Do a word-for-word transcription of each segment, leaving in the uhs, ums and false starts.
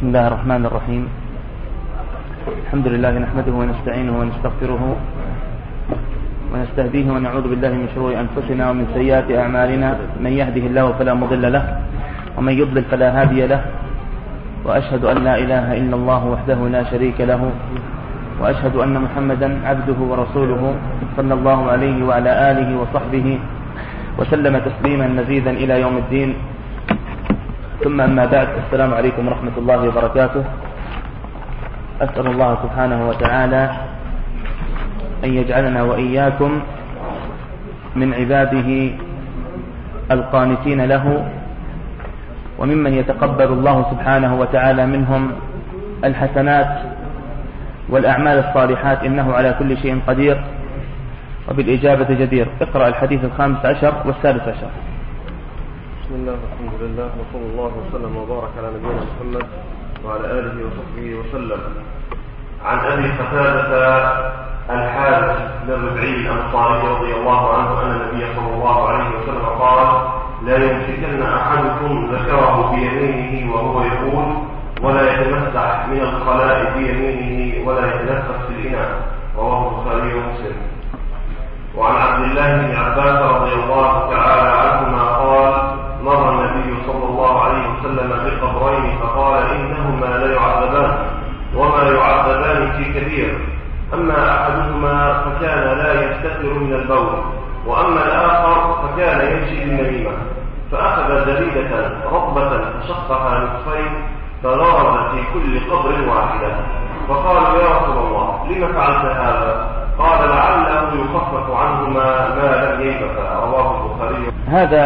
بسم الله الرحمن الرحيم. الحمد لله نحمده ونستعينه ونستغفره ونستهديه ونعوذ بالله من شرور أنفسنا ومن سيئات أعمالنا، من يهده الله فلا مضل له ومن يضلل فلا هادي له، وأشهد أن لا إله إلا الله وحده لا شريك له، وأشهد أن محمدا عبده ورسوله صلى الله عليه وعلى آله وصحبه وسلم تسليما مزيدا إلى يوم الدين. ثم أما بعد، السلام عليكم ورحمة الله وبركاته. أسأل الله سبحانه وتعالى أن يجعلنا وإياكم من عباده القانتين له، وممن يتقبل الله سبحانه وتعالى منهم الحسنات والأعمال الصالحات، إنه على كل شيء قدير وبالإجابة جدير. اقرأ الحديث الخامس عشر والسادس عشر. بسم الله والحمد لله وصلى الله وسلم وبارك على نبينا محمد وعلى آله وصحبه وسلم. عن أبي قتادة الحارث بن ربعي الأنصاري رضي الله عنه أن النبي صلى الله عليه وسلم قال: لا يمسكن أحدكم ذكره بيمينه وهو يقول، ولا يتمسح من الخلاء بيمينه ولا يتنفس في الإناء. رواه البخاري ومسلم. وعن عبد الله بن عباس رضي الله تعالى عنهما قال: مر النبي صلى الله عليه وسلم بقبرين فقال: إنهما لا يعذبان وما يعذبان في كبير، أما أحدهما فكان لا يستتر من البول، وأما الآخر فكان يمشي بالنميمة، فأخذ جريدة رطبة فشقها نصفين فضرب في كل قبر واحدة، فقالوا: يا رسول الله لم فعلت هذا؟ قال: لعله يخفف عنهما ما لم ييبسا. رواه البخاري. هذا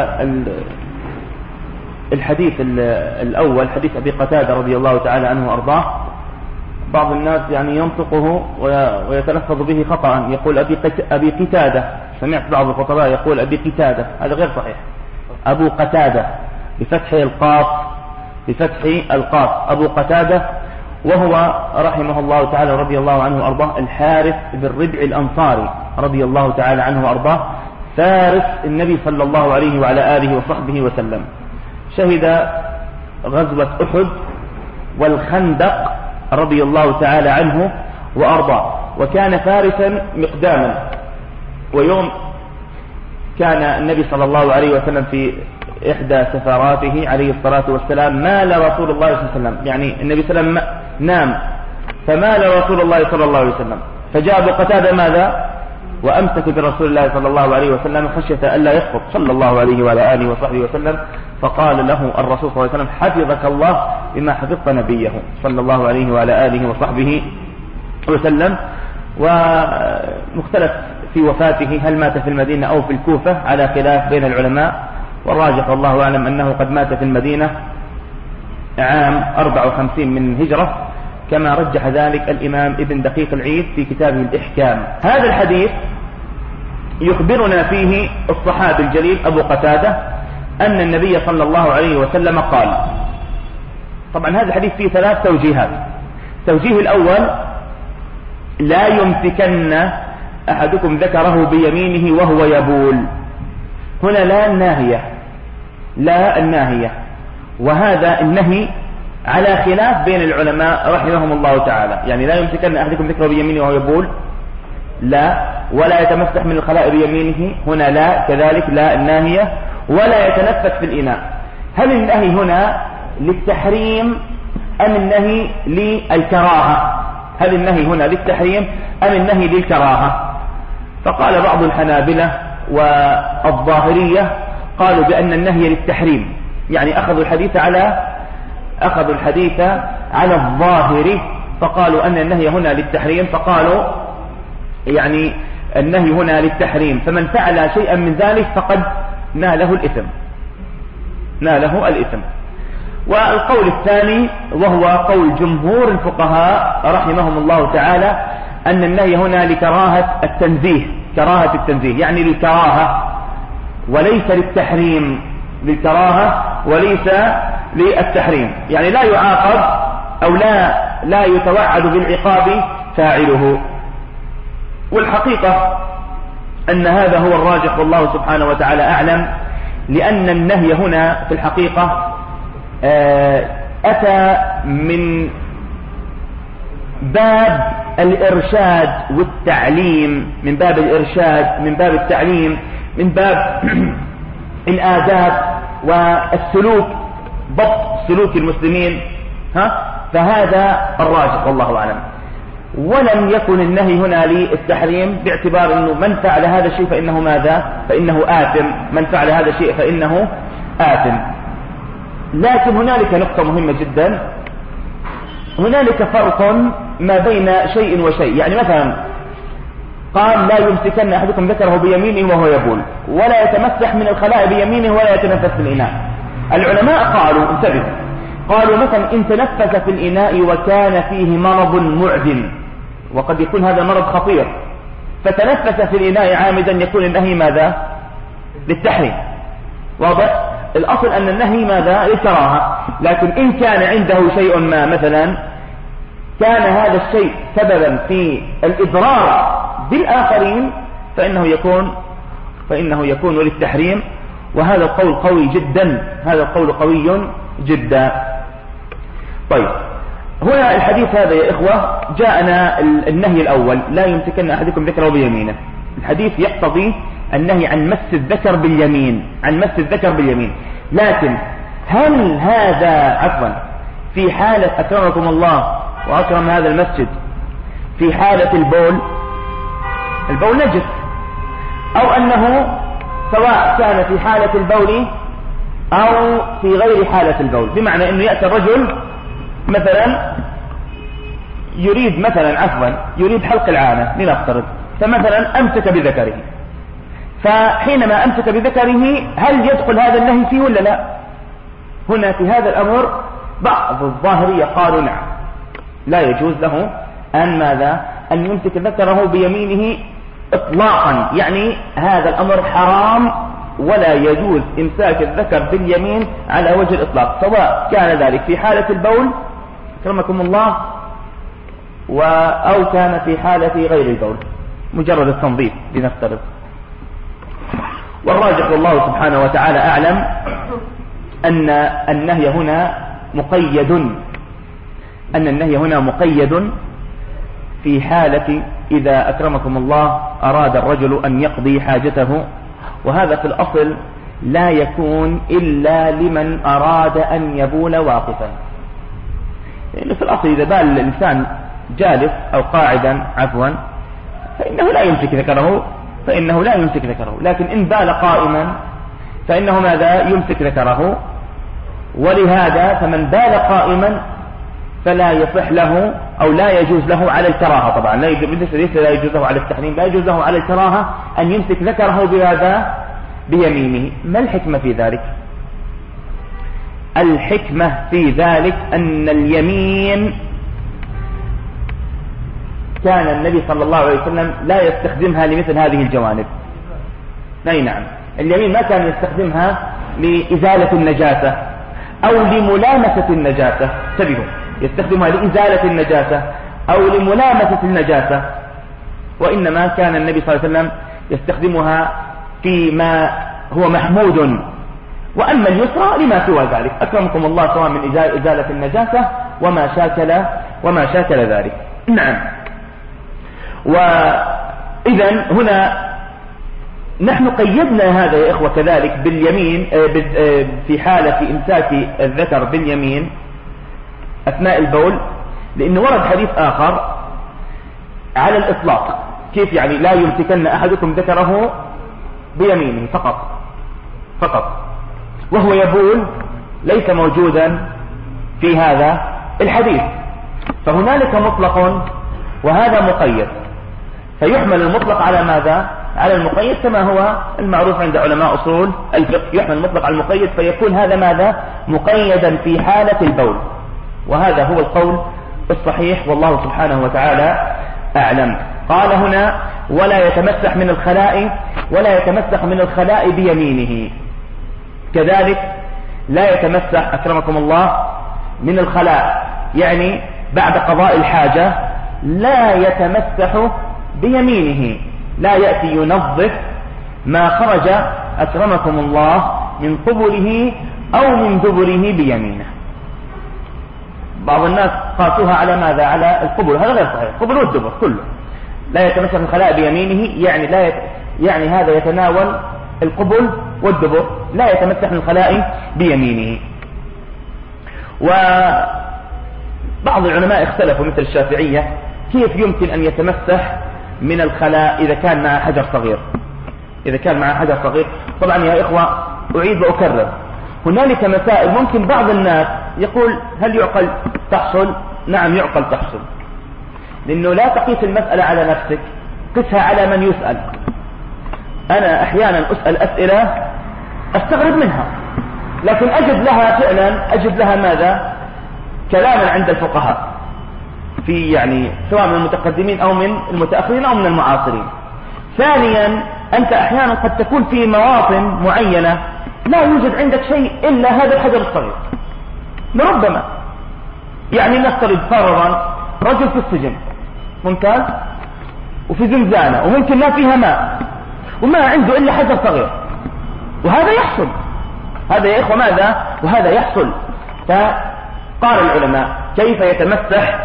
الحديث الأول حديث أبي قتادة رضي الله تعالى عنه وأرضاه. بعض الناس يعني ينطقه ويتلفظ به خطأ، يقول أبي قتادة. سمعت بعض الخطباء يقول أبي قتادة، هذا غير صحيح. أبو قتادة بفتح القاف، بفتح القاف أبو قتادة، وهو رحمه الله تعالى رضي الله عنه وأرضاه الحارث بن ربع الأنصاري رضي الله تعالى عنه وأرضاه، فارس النبي صلى الله عليه وعلى آله وصحبه وسلم. شهد غزوة أحد والخندق رضي الله تعالى عنه وأرضاه، وكان فارسا مقداما. ويوم كان النبي صلى الله عليه وسلم في إحدى سفراته عليه الصلاة والسلام، مال رسول الله صلى الله عليه وسلم، يعني النبي صلى الله عليه وسلم نام فمال رسول الله صلى الله عليه وسلم، فجاء أبو قتادة ماذا؟ وأمسك برسول الله صلى الله عليه وسلم خشية ألا يسقط صلى الله عليه وعلى آله وصحبه وسلم، فقال له الرسول صلى الله عليه وسلم: حفظك الله بما حفظت نبيه صلى الله عليه وعلى آله وصحبه وسلم. ومختلف في وفاته، هل مات في المدينة أو في الكوفة، على خلاف بين العلماء، والراجح والله أعلم أنه قد مات في المدينة عام أربعة وخمسين من الهجرة، كما رجح ذلك الإمام ابن دقيق العيد في كتابه الإحكام. هذا الحديث يخبرنا فيه الصحابي الجليل أبو قتادة أن النبي صلى الله عليه وسلم قال. طبعا هذا الحديث فيه ثلاث توجيهات. التوجيه الأول: لا يمسكن أحدكم ذكره بيمينه وهو يبول. هنا لا الناهية، لا الناهية، وهذا النهي على خلاف بين العلماء رحمهم الله تعالى. يعني لا يمسكن أحدكم ذكره بيمينه وهو يبول، لا. ولا يتمسح من الخلاء بيمينه، هنا لا كذلك، لا الناهية. ولا يتنفس في الإناء. هل النهي هنا للتحريم أم النهي للكراهة؟ هل النهي هنا للتحريم أم النهي للكراهة؟ فقال بعض الحنابلة والظاهرية قالوا بأن النهي للتحريم، يعني أخذوا الحديث على أخذوا الحديث على الظاهر، فقالوا أن النهي هنا للتحريم، فقالوا يعني النهي هنا للتحريم، فمن فعل شيئا من ذلك فقد ناله الإثم، ناله الإثم. والقول الثاني وهو قول جمهور الفقهاء رحمهم الله تعالى أن النهي هنا لكراهة التنزيه، كراهة التنزيه، يعني للكراهة وليس للتحريم، للكراهة وليس للتحريم، يعني لا يعاقب أو لا لا يتوعد بالعقاب فاعله. والحقيقة أن هذا هو الراجح والله سبحانه وتعالى أعلم، لأن النهي هنا في الحقيقة أتى من باب الإرشاد والتعليم، من باب الإرشاد، من باب التعليم، من باب الآداب والسلوك، ضبط سلوك المسلمين، ها فهذا الراجح والله أعلم. ولم يكن النهي هنا للتحريم باعتبار أنه من فعل هذا الشيء فإنه ماذا؟ فإنه آثم، من فعل هذا الشيء فإنه آثم. لكن هنالك نقطة مهمة جدا، هنالك فرق ما بين شيء وشيء. يعني مثلا قال لا يمسكن أحدكم ذكره بيمينه وهو يبول، ولا يتمسح من الخلاء بيمينه، ولا يتنفس في الإناء. العلماء قالوا انتبه، قالوا مثلا إن تنفس في الإناء وكان فيه مرض معدن، وقد يكون هذا مرض خطير، فتنفس في الإناء عامدا، يكون النهي ماذا؟ للتحريم. واضح؟ الأصل أن النهي ماذا؟ للكراهة. لكن إن كان عنده شيء ما، مثلا كان هذا الشيء سببا في الإضرار بالآخرين، فإنه يكون فإنه يكون للتحريم. وهذا القول قوي جدا، هذا القول قوي جدا. طيب، هنا الحديث هذا يا إخوة جاءنا النهي الأول، لا يمسكن أحدكم ذكره بيمينه. الحديث يقتضي النهي عن مس الذكر باليمين، عن مس الذكر باليمين. لكن هل هذا عفوا في حالة أكرمكم الله وأكرم هذا المسجد في حالة البول؟ البول نجس، أو أنه سواء كان في حالة البول أو في غير حالة البول، بمعنى أنه يأتي الرجل مثلا يريد مثلا عفوا يريد حلق العانة لنفترض، فمثلا أمسك بذكره، فحينما أمسك بذكره هل يدخل هذا النهي فيه ولا لا؟ هنا في هذا الأمر بعض الظاهرية قالوا نعم، لا يجوز له أن ماذا؟ أن يمسك ذكره بيمينه إطلاقا، يعني هذا الأمر حرام، ولا يجوز إمساك الذكر باليمين على وجه الإطلاق، سواء كان ذلك في حالة البول أكرمكم الله و أو كان في حالة غير البول، مجرد التنظيف لنفترض. والراجح والله سبحانه وتعالى أعلم أن النهي هنا مقيد، أن النهي هنا مقيد في حالة إذا أكرمكم الله أراد الرجل أن يقضي حاجته، وهذا في الأصل لا يكون إلا لمن أراد أن يبول واقفا. يعني في الأصل إذا بال الإنسان جالس أو قاعدا عفوا فإنه لا يمسك ذكره، فإنه لا يمسك ذكره. لكن إن بال قائما فإنه ماذا؟ يمسك ذكره. ولهذا فمن بال قائما فلا يصح له أو لا يجوز له على الكراهة، طبعا لا يجوز لا يجوز له على التحريم، لا يجوز له على الكراهة أن يمسك ذكره بهذا بيمينه. ما الحكمة في ذلك؟ الحكمة في ذلك أن اليمين كان النبي صلى الله عليه وسلم لا يستخدمها لمثل هذه الجوانب. أي نعم، اليمين ما كان يستخدمها لإزالة النجاسة أو لملامسة النجاسة، انتبهوا، يستخدمها لإزالة النجاسة أو لملامسة النجاسة، وإنما كان النبي صلى الله عليه وسلم يستخدمها فيما هو محمود. وأما اليسرى لما سوى ذلك أكرمكم الله، سواء من إزالة النجاسة وما شاكل وما شاكل ذلك. نعم. وإذا هنا نحن قيدنا هذا يا إخوة كذلك باليمين في حالة إمساك الذكر باليمين أثناء البول، لأنه ورد حديث آخر على الإطلاق. كيف يعني؟ لا يمسكن أحدكم ذكره بيمينه فقط فقط وهو يبول، ليس موجودا في هذا الحديث. فهنالك مطلق وهذا مقيد، فيحمل المطلق على ماذا؟ على المقيد، كما هو المعروف عند علماء أصول الفقه، يحمل المطلق على المقيد، فيكون هذا ماذا؟ مقيدا في حالة البول. وهذا هو القول الصحيح والله سبحانه وتعالى أعلم. قال هنا ولا يتمسح من الخلاء، ولا يتمسح من الخلاء بيمينه، كذلك لا يتمسح أكرمكم الله من الخلاء، يعني بعد قضاء الحاجة لا يتمسح بيمينه، لا يأتي ينظف ما خرج أكرمكم الله من قبله أو من دبره بيمينه. بعض الناس قاسوها على ماذا؟ على القبل، هذا غير صحيح. القبل والدبر كله لا يتمسح الخلاء بيمينه، يعني لا يت... يعني هذا يتناول القبل والدبر، لا يتمسح الخلاء بيمينه. وبعض العلماء اختلفوا مثل الشافعية كيف يمكن أن يتمسح من الخلاء إذا كان مع حجر صغير. إذا كان مع حجر صغير طبعا يا إخوة أعيد وأكرر، هنالك مسائل ممكن بعض الناس يقول هل يعقل تحصل؟ نعم يعقل تحصل، لأنه لا تقيس المسألة على نفسك، قسها على من يسأل. أنا أحيانا أسأل أسئلة أستغرب منها، لكن أجد لها فعلا أجد لها ماذا؟ كلاما عند الفقهاء في يعني سواء من المتقدمين أو من المتأخرين أو من المعاصرين. ثانيا أنت أحيانا قد تكون في مواطن معينة لا يوجد عندك شيء إلا هذا الحجر الصغير، ربما يعني نفترض فرضا رجل في السجن ممتاز وفي زنزانة وممكن ما فيها ماء وما عنده إلا حجر صغير، وهذا يحصل، هذا يا إخوة ماذا؟ وهذا يحصل. فقال العلماء كيف يتمسح؟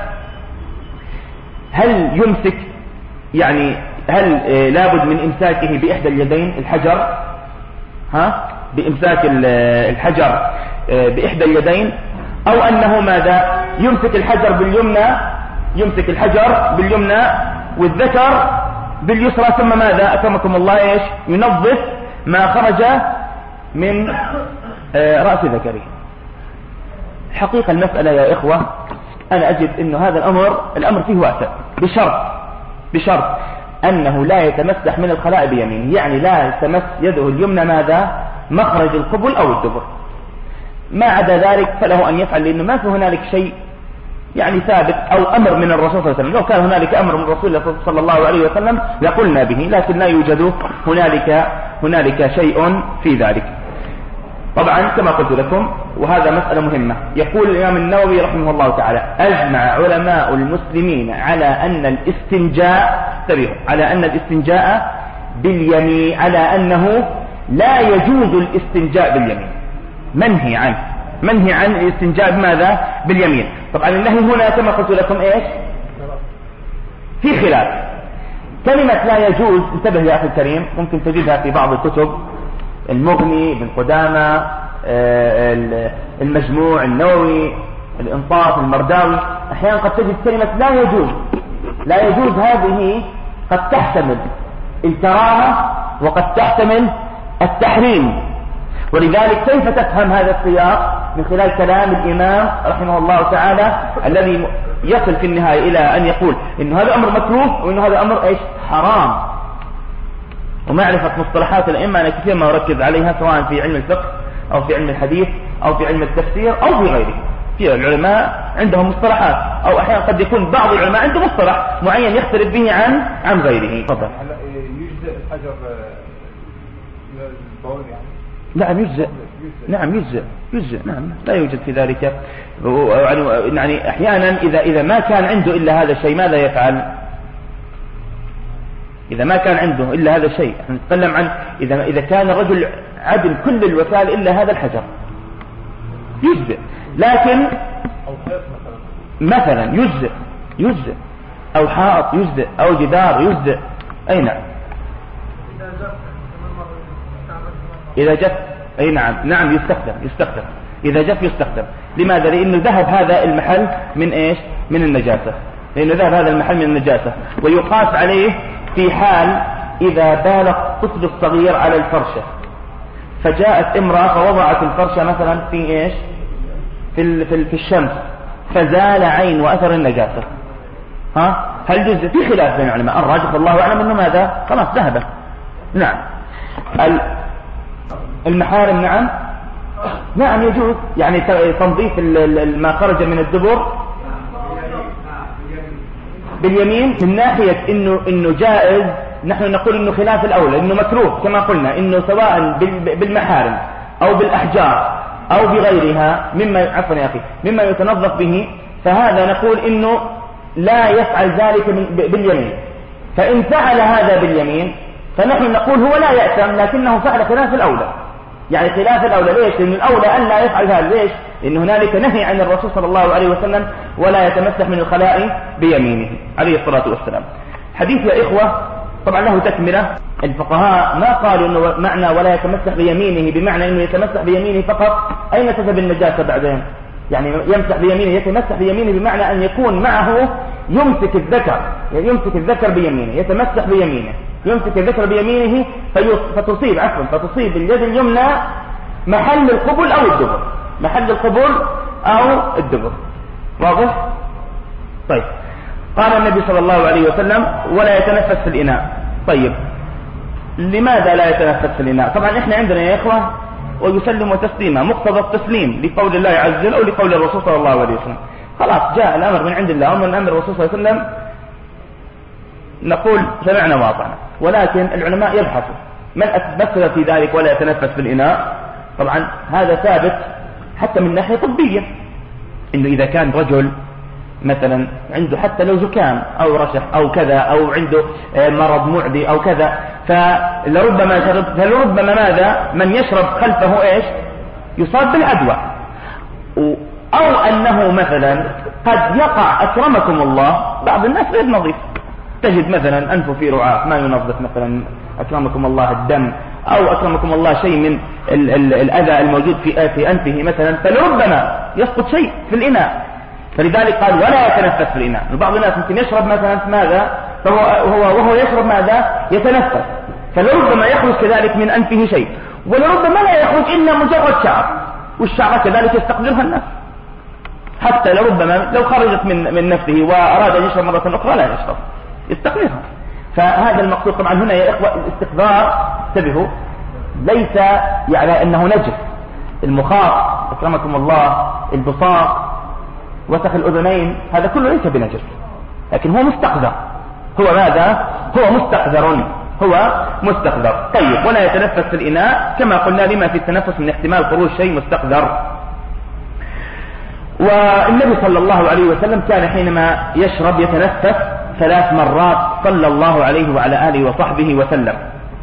هل يمسك يعني هل لابد من إمساكه بإحدى اليدين الحجر، ها بإمساك الحجر بإحدى اليدين، أو أنه ماذا؟ يمسك الحجر باليمنى يمسك الحجر باليمنى والذكر باليسرى، ثم ماذا أكرمكم الله إيش؟ ينظف ما خرج من رأس ذكره. حقيقة المسألة يا إخوة أنا أجد أنه هذا الأمر الأمر فيه واسع، بشرط بشرط أنه لا يتمسح من الخلاء بيمينه، يعني لا تمس يده اليمنى ماذا؟ مخرج القبل أو الدبر. ما عدا ذلك فله أن يفعل، لأنه ما في هنالك شيء يعني ثابت أو أمر من الرسول صلى الله عليه وسلم. لو كان هنالك أمر من الرسول صلى الله عليه وسلم لقلنا به، لكن لا يوجد هنالك هنالك شيء في ذلك. طبعا كما قلت لكم وهذا مسألة مهمة، يقول الإمام النووي رحمه الله تعالى: أجمع علماء المسلمين على أن الاستنجاء على أن الاستنجاء باليمين على أنه لا يجوز الاستنجاء باليمين، منهي عنه منهي عن الاستنجاء بماذا؟ باليمين. طبعا النهي هنا كما قلت لكم ايش؟ في خلاف. كلمة لا يجوز انتبه يا أخي الكريم، ممكن تجدها في بعض الكتب، المغني، ابن قدامة، المجموع، النووي، الإنصاف، المرداوي. أحيانا قد تجد كلمة لا يجوز. لا يجوز هذه قد تحتمل الكراهة وقد تحتمل التحريم، ولذلك كيف تفهم هذا السياق؟ من خلال كلام الإمام رحمه الله تعالى الذي يصل في النهاية إلى أن يقول إن هذا أمر مكروه وإن هذا أمر إيش؟ حرام. ومعرفة مصطلحات الأئمة أنا كثير ما أركز عليها، سواء في علم الفقه أو في علم الحديث أو في علم التفسير أو في غيره. في العلماء عندهم مصطلحات، أو أحيانا قد يكون بعض العلماء عنده مصطلح معين يختلف به عن عن غيره. تفضل. يجزئ الحجر البول يعني؟ نعم يجزئ، نعم يجزئ يجزئ نعم، لا يوجد في ذلك يعني. أحيانا إذا إذا ما كان عنده إلا هذا الشيء ماذا يفعل؟ إذا ما كان عنده إلا هذا الشيء، نتكلم عن إذا إذا كان الرجل عدم كل الوسائل إلا هذا الحجر يجزئ، لكن مثلا يجزئ يجزئ أو حائط يجزئ أو جدار يجزئ. أي نعم إذا جف، أي نعم نعم يستخدم يستخدم إذا جف يستخدم. لماذا؟ لأنه ذهب هذا المحل من إيش؟ من النجاسة، لأنه ذهب هذا المحل من النجاسة. ويقاس عليه في حال إذا بال الطفل الصغير على الفرشة، فجاءت امرأة فوضعت الفرشة مثلا في إيش؟ في في, في الشمس، فزال عين وأثر النجاسة، ها هل يجوز؟ في خلاف بين العلماء، الراجح الله أعلم أنه ماذا؟ خلاص ذهب. نعم. المحارم نعم نعم يجوز، يعني تنظيف ما خرج من الدبر باليمين من ناحية إنه إنه جائز. نحن نقول إنه خلاف الأولى، إنه مكروه كما قلنا، إنه سواء بالمحارم أو بالأحجار أو بغيرها مما عفوا يا أخي مما يتنظف به، فهذا نقول إنه لا يفعل ذلك باليمين. فإن فعل هذا باليمين فنحن نقول هو لا يأثم، لكنه فعل خلاف الأولى، يعني خلاف الأولى. ليش؟ لأن الأولى أن لا يفعل هذا. ليش؟ إن هنالك نهي عن الرسول صلى الله عليه وسلم ولا يتمسح من الخلاء بيمينه عليه الصلاة والسلام. حديث يا إخوة طبعا له تكملة. الفقهاء ما قالوا إنه معنى ولا يتمسح بيمينه بمعنى إنه يتمسح بيمينه فقط. أين تذهب النجاسة بعدين؟ يعني يمسح بيمينه، يتمسح بيمينه بمعنى أن يكون معه يمسك الذكر، يعني يمسك الذكر بيمينه، يتمسح بيمينه، يمسك الذكر بيمينه فتصيب عفوا فتصيب اليد اليمنى محل القبل أو الدبر، محل القبل أو الدبر. واضح؟ طيب. قال النبي صلى الله عليه وسلم ولا يتنفس في الإناء. طيب لماذا لا يتنفس في الإناء؟ طبعا إحنا عندنا يا إخوة ويسلم تسليما، مقتضى التسليم لقول الله عز وجل أو لقول الرسول صلى الله عليه وسلم. خلاص جاء الأمر من عند الله ومن أمر الرسول صلى الله عليه وسلم نقول سمعنا واطعنا. ولكن العلماء يبحثوا من أثبت في ذلك ولا يتنفس في الإناء. طبعا هذا ثابت حتى من ناحية طبية، إنه إذا كان رجل مثلا عنده حتى لو زكام أو رشح أو كذا أو عنده مرض معدي أو كذا فلربما شرب فلربما ماذا من يشرب خلفه إيش يصاب بالعدوى، أو أنه مثلا قد يقع أكرمكم الله بعض الناس غير نظيف، تجد مثلا أنفه في رعاة ما ينظف مثلا أكرمكم الله الدم أو أكرمكم الله شيء من ال ال الأذى الموجود في في أنفه مثلا، فلربما يسقط شيء في الإناء. فلذلك قال ولا يتنفس في الإناء. بعض الناس ممكن يشرب مثلا ماذا فهو هو وهو يشرب ماذا يتنفس، فلربما يخرج كذلك من أنفه شيء، ولربما لا يخرج إلا مجرد شعر، والشعر كذلك يستقدرها الناس، حتى لربما لو خرجت من من نفسه وأراد أن يشرب مرة أخرى لا يشرب يستقدرها. فهذا المقصود طبعا هنا يا إخوة الاستقدار انتبهوا ليس يعني أنه نجس. المخاط أكرمكم الله البصاق وسخ الأذنين هذا كله ليس بنجس، لكن هو مستقذر. هو ماذا؟ هو مستقذر هو مستقذر. طيب ولا يتنفس في الإناء كما قلنا لما في التنفس من احتمال خروج شيء مستقذر. والنبي صلى الله عليه وسلم كان حينما يشرب يتنفس ثلاث مرات صلى الله عليه وعلى آله وصحبه وسلم،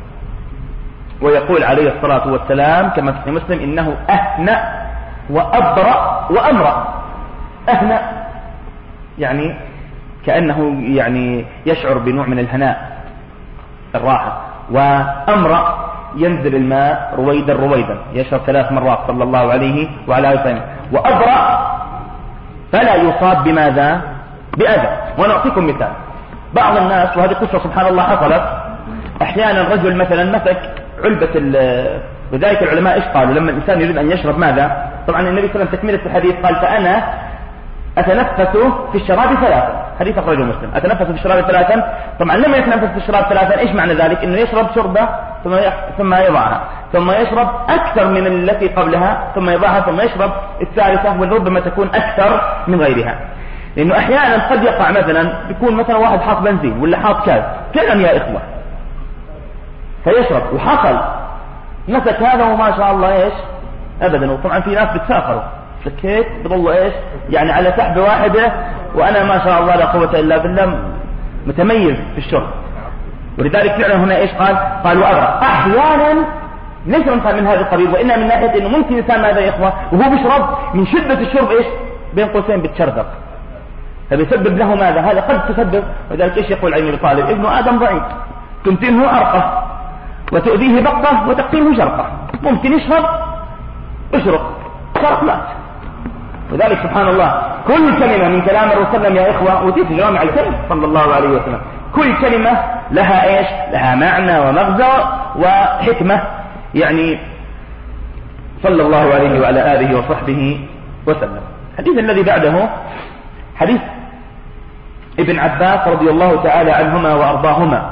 ويقول عليه الصلاة والسلام كما في مسلم إنه أهنأ وأبرأ وأمرأ. أهنأ يعني كأنه يعني يشعر بنوع من الهناء الراحة، وأمرأ ينزل الماء رويدا رويدا، يشرب ثلاث مرات صلى الله عليه وعلى آله وسلم. وأبرأ فلا يصاب بماذا بأذى. ونعطيكم مثال. بعض الناس وهذه قصة سبحان الله حصلت، أحيانا رجل مثلا مسك علبة لذلك العلماء إيش قالوا لما الإنسان يريد أن يشرب ماذا؟ طبعا النبي صلى الله عليه وسلم تكملة الحديث قال فأنا أتنفس في الشراب ثلاثا، حديث أخرجه مسلم، أتنفس في الشراب ثلاثا. طبعا لما يتنفس في الشراب ثلاثا إيش معنى ذلك؟ إنه يشرب شربة ثم ثم يضعها، ثم يشرب أكثر من التي قبلها ثم يضعها، ثم يشرب الثالثة وربما تكون أكثر من غيرها. لأنه أحيانا قد يقع مثلا يكون مثلا واحد حاط بنزين ولا حاط كاز كلام يا إخوة فيشرب وحصل مسك هذا وما شاء الله إيش أبدا. وطبعا في ناس بتسافروا سكيت بضلوا إيش يعني على سحبة واحدة، وأنا ما شاء الله لا قوة إلا بالله متميز في الشرب. ولذلك فعلا هنا إيش قال؟ قال وأغرق. أحيانا ليس من من هذا القبيل، وإنما من ناحية إنه ممكن إنسان ماذا يا إخوة وهو بيشرب من شدة الشرب إيش بين قوسين بتشرذق، فبيسبب له ماذا؟ هذا قد تسبب. ولذلك إيش يقول علي الطالب؟ ابن آدم ضعيف تمتنه أرقه وتؤذيه بقه وتقتله شرقه. ممكن يشرب اشرق شرق مات. وذلك سبحان الله كل كلمة من كلام الرسول صلى الله عليه وسلم يا إخوة وتيت جوامع الكلم صلى الله عليه وسلم، كل كلمة لها إيش لها معنى ومغزى وحكمة يعني صلى الله عليه وعلى آله وصحبه وسلم. الحديث الذي بعده حديث ابن عباس رضي الله تعالى عنهما وأرضاهما.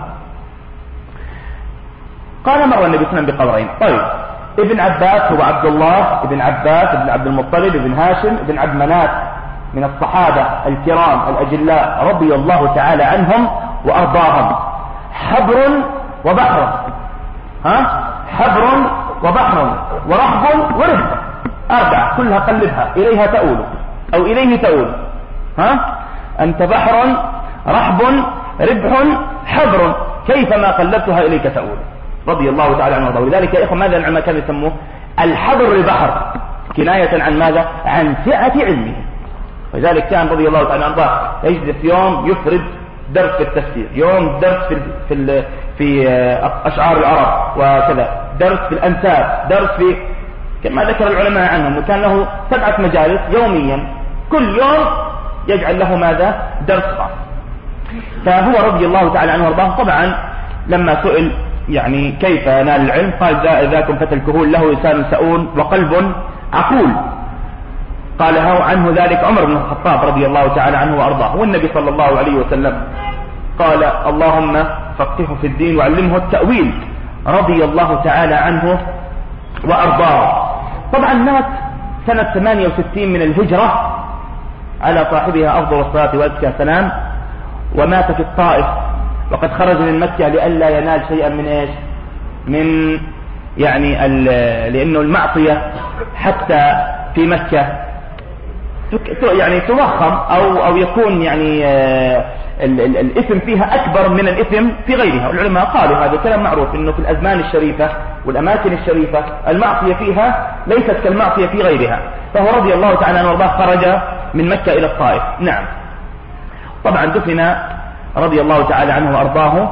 قال مر النبي صلى الله عليه وسلم بقبرين. طيب ابن عباس هو عبد الله ابن عباس ابن عبد المطلب ابن هاشم ابن عبد مناف من الصحابة الكرام الأجلاء رضي الله تعالى عنهم وأرضاهم. حبر وبحر، ها حبر وبحر ورحب ورهب، أربعة كلها قلبها إليها تؤول أو إليه تؤول. ها أنت بحر رحب ربح حبر كيفما قلبتها إليك تؤول رضي الله تعالى عنه. ولذلك يا إخوة ماذا العلماء كانوا يسموه؟ الحبر البحر، كناية عن ماذا؟ عن سعة علمه. لذلك كان رضي الله تعالى عنه يجلس يوم يفرد درس في التفسير، يوم درس في في في أشعار العرب وكذا، درس في الأنساب، درس في كما ذكر العلماء عنهم، وكان له سبعة مجالس يوميا، كل يوم يجعل له ماذا؟ درس خاص. فهو رضي الله تعالى عنه وارضاه طبعا لما سئل يعني كيف نال العلم قال ذاكم فتى الكهول له لسان سؤول وقلب عقول. قال عنه ذلك عمر بن الخطاب رضي الله تعالى عنه وارضاه. والنبي صلى الله عليه وسلم قال اللهم فقهه في الدين وعلمه التأويل رضي الله تعالى عنه وارضاه. طبعا مات سنة ثمانية وستين من الهجرة على صاحبها افضل الصلاة وازكى السلام، ومات في الطائف، وقد خرج من مكة لئلا ينال شيئا من ايش؟ من يعني لانه المعصية حتى في مكة يعني توخم او او يكون يعني ال ال الاثم فيها اكبر من الاثم في غيرها. والعلماء قالوا هذا كلام معروف انه في الازمان الشريفة والاماكن الشريفة المعصية فيها ليست كالمعصية في غيرها. فهو رضي الله تعالى عنه وارضاه خرج من مكة الى الطائف. نعم. طبعا دفن رضي الله تعالى عنه وارضاه،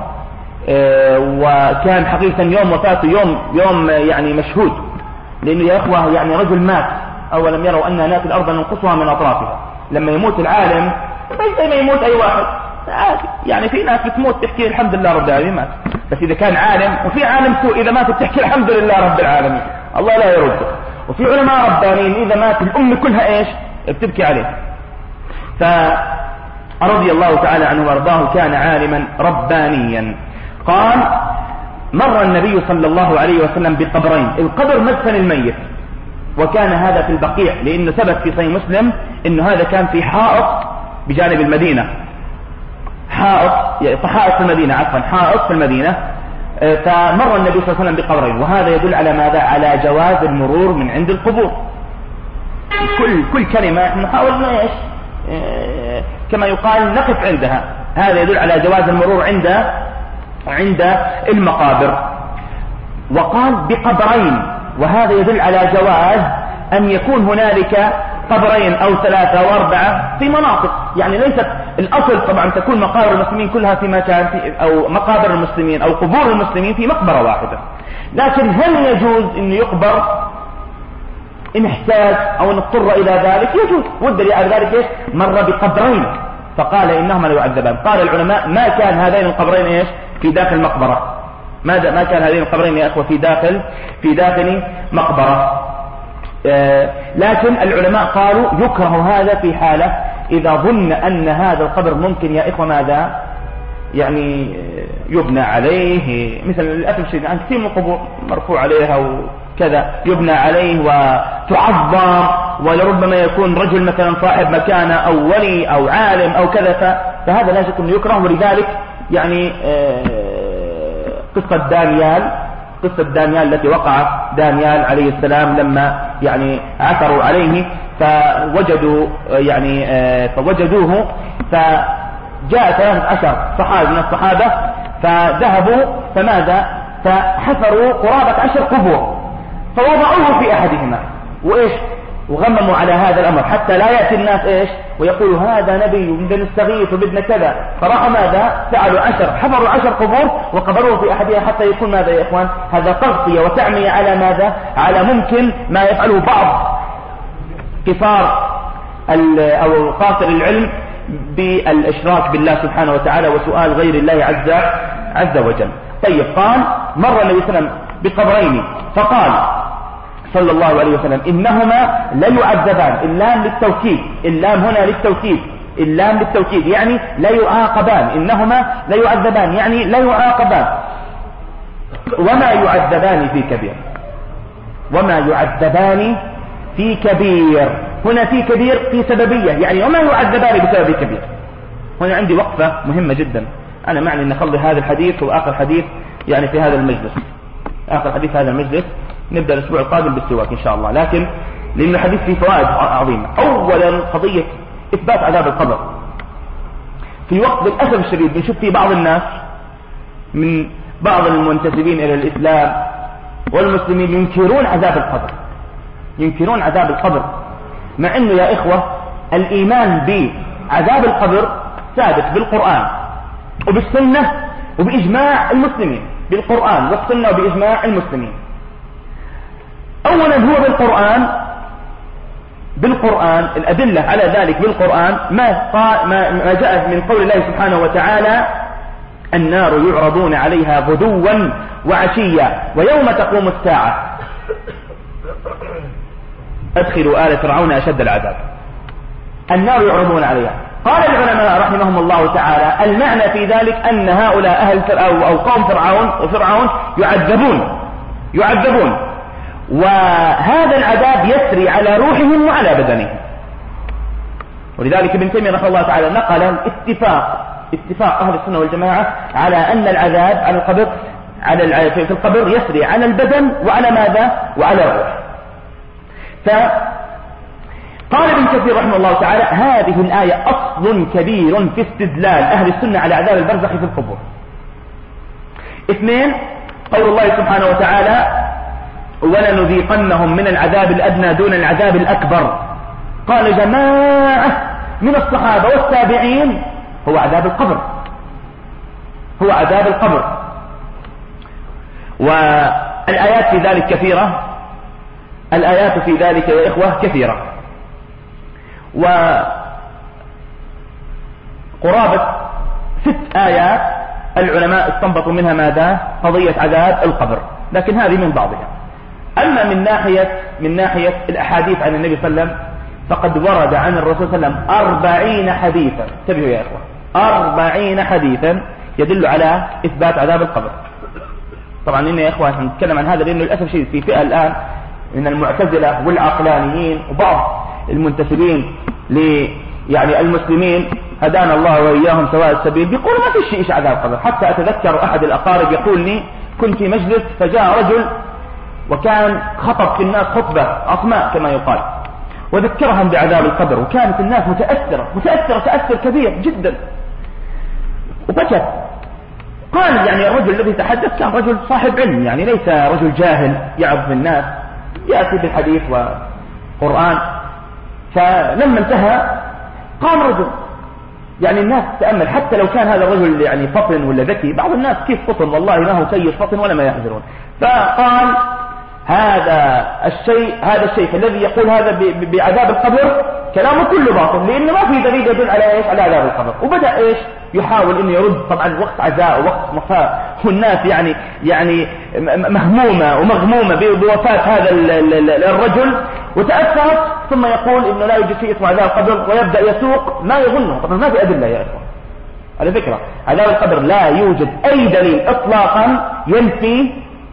وكان حقيقة يوم وفاته يوم يوم يعني مشهود، لانه يا اخوة يعني رجل مات أولم يروا أن ناتي الأرض ننقصها من أطرافها. لما يموت العالم زي ما يموت أي واحد عادي، يعني في ناس بتموت تحكي الحمد لله رب العالمين مات، بس إذا كان عالم، وفي عالم سوء إذا مات تحكي الحمد لله رب العالمين الله لا يرده، وفي علماء ربانيين إذا مات الأم كلها إيش بتبكي عليه. فرضي الله تعالى عنه وارضاه كان عالما ربانيا. قال مر النبي صلى الله عليه وسلم بقبرين، القبر مدفن الميت، وكان هذا في البقيع، لأنه ثبت في صحيح مسلم إنه هذا كان في حائط بجانب المدينة، حائط حائط في المدينة عفوا حائط في المدينة. فمر النبي صلى الله عليه وسلم بقبرين، وهذا يدل على ماذا؟ على جواز المرور من عند القبور. كل كل كلمة نحاول ايش كما يقال نقف عندها، هذا يدل على جواز المرور عند عند المقابر. وقال بقبرين، وهذا يدل على جواز أن يكون هنالك قبرين أو ثلاثة أو أربعة في مناطق، يعني ليست الأصل طبعا تكون مقابر المسلمين كلها في مكان في أو مقابر المسلمين أو قبور المسلمين في مقبرة واحدة، لكن هل يجوز أن يقبر إن احتاج أو إن اضطر إلى ذلك؟ يجوز. والدليل على ذلك إيش؟ مر بقبرين فقال إنهما لا يعذبان. قال العلماء ما كان هذين القبرين إيش في داخل مقبرة، ماذا ما كان هذين القبرين يا أخوة في داخل في داخل مقبرة. آه لكن العلماء قالوا يكره هذا في حالة إذا ظن أن هذا القبر ممكن يا إخوة ماذا يعني يبنى عليه، مثل للأسف الشديد عن كثير من القبور مرفوع عليها وكذا يبنى عليه وتعظم، ولربما يكون رجل مثلا صاحب مكانة أو ولي أو عالم أو كذا، فهذا لا شك أنه يكره. ولذلك يعني آه قصة دانيال قصة دانيال التي وقع دانيال عليه السلام لما يعني عثروا عليه فوجدوا يعني فوجدوه، فجاء ثلاثة عشر صحابة من الصحابة فذهبوا فماذا فحفروا قرابة عشر قبور فوضعوه في أحدهما، وإيش وغمموا على هذا الأمر حتى لا يأتي الناس إيش ويقولوا هذا نبي وبدنا نستغيث وبدنا كذا. فراحوا ماذا فعلوا عشر حفروا عشر قبور وقبروه في أحدها حتى يكون ماذا يا إخوان هذا تغطية وتعمية على ماذا على ممكن ما يفعله بعض قصار أو قاصر العلم بالإشراك بالله سبحانه وتعالى وسؤال غير الله عز عز وجل. طيب قال مر النبي صلى الله عليه وسلم بقبرين فقال صلى الله عليه وسلم إنهما لا يعذبان. اللام للتوكيد، اللام هنا للتوكيد، اللام للتوكيد يعني لا يعاقبان، إنهما لا يعذبان يعني لا يعاقبان. وما يعذبان في كبير، وما يعذبان في كبير، هنا في كبير في سببية يعني وما يعذبان بسبب كبير. هنا عندي وقفة مهمة جدا، أنا معني أن نخلي هذا الحديث وآخر حديث يعني في هذا المجلس، آخر حديث هذا المجلس نبدأ الأسبوع القادم بالسواك إن شاء الله، لكن لأن الحديث فيه فوائد عظيمة. أولا قضية إثبات عذاب القبر. في وقت للأسف الشديد بنشوف في بعض الناس من بعض المنتسبين إلى الإسلام والمسلمين ينكرون عذاب القبر، ينكرون عذاب القبر، مع انه يا اخوة الايمان بعذاب القبر ثابت بالقرآن وبالسنة وبإجماع المسلمين، بالقرآن والسنة وبإجماع المسلمين. اولا هو بالقرآن، بالقرآن الأدلة على ذلك بالقرآن ما, ما جاءت من قول الله سبحانه وتعالى: النار يعرضون عليها غدوا وعشيا ويوم تقوم الساعة أدخلوا آل فرعون أشد العذاب. النار يعرضون عليها. قال العلماء رحمهم الله تعالى: المعنى في ذلك أن هؤلاء أهل فرعون أو قوم فرعون وفرعون يعذبون يعذبون وهذا العذاب يسري على روحهم وعلى بدنهم. ولذلك ابن تيمية رحمه الله تعالى نقل الاتفاق اتفاق أهل السنة والجماعة على أن العذاب على القبر على في القبر يسري على البدن وعلى ماذا؟ وعلى الروح. فقال ابن كثير رحمه الله تعالى: هذه الآية أصل كبير في استدلال أهل السنة على عذاب البرزخ في القبور. اثنين، قول الله سبحانه وتعالى: ولنذيقنهم من العذاب الأدنى دون العذاب الأكبر. قال جماعة من الصحابة والتابعين: هو عذاب القبر، هو عذاب القبر. والآيات في ذلك كثيرة، الآيات في ذلك يا إخوة كثيرة. وقرابة ست آيات العلماء استنبطوا منها ماذا؟ قضية عذاب القبر، لكن هذه من بعضها. أما من ناحية من ناحية الأحاديث عن النبي صلى الله عليه وسلم فقد ورد عن الرسول صلى الله عليه وسلم أربعين حديثا، انتبهوا يا إخوة، أربعين حديثا يدل على إثبات عذاب القبر. طبعا إن يا إخوة نتكلم عن هذا لأنه للأسف شيء في فئة الآن من المعتزلة والعقلانيين وبعض المنتسبين ل يعني المسلمين هدانا الله وإياهم سواء السبيل بيقولوا ما في شيء عذاب قبر. حتى أتذكر أحد الأقارب يقول لي: كنت في مجلس فجاء رجل وكان خطب في الناس خطبة عصماء كما يقال، وذكرهم بعذاب القبر، وكانت الناس متأثرة متأثرة تأثر كبير جدا وبكت. قال يعني الرجل الذي تحدث كان رجل صاحب علم، يعني ليس رجل جاهل يعظ الناس، يأتي بالحديث وقرآن. فلما انتهى قام رجل، يعني الناس تأمل، حتى لو كان هذا الرجل يعني فطن ولا ذكي، بعض الناس كيف فطن والله ما هو كيف فطن ولا ما يحذرون. فقال: هذا الشيء هذا الشيء الذي يقول هذا بعذاب القبر كلامه كله باطل، لأنه ما في دليل يدل على ايش؟ على عذاب القبر. وبدأ ايش؟ يحاول انه يرد. طبعا وقت عزاء ووقت مصاء والناس يعني يعني مهمومة ومغمومة بوفاة هذا الرجل وتأثرت، ثم يقول انه لا يوجد شيء اسمه عذاب القبر ويبدأ يسوق ما يظنه. طبعا ما في أدلة يا إخوة على فكرة. عذاب القبر لا يوجد أي دليل إطلاقا ينفي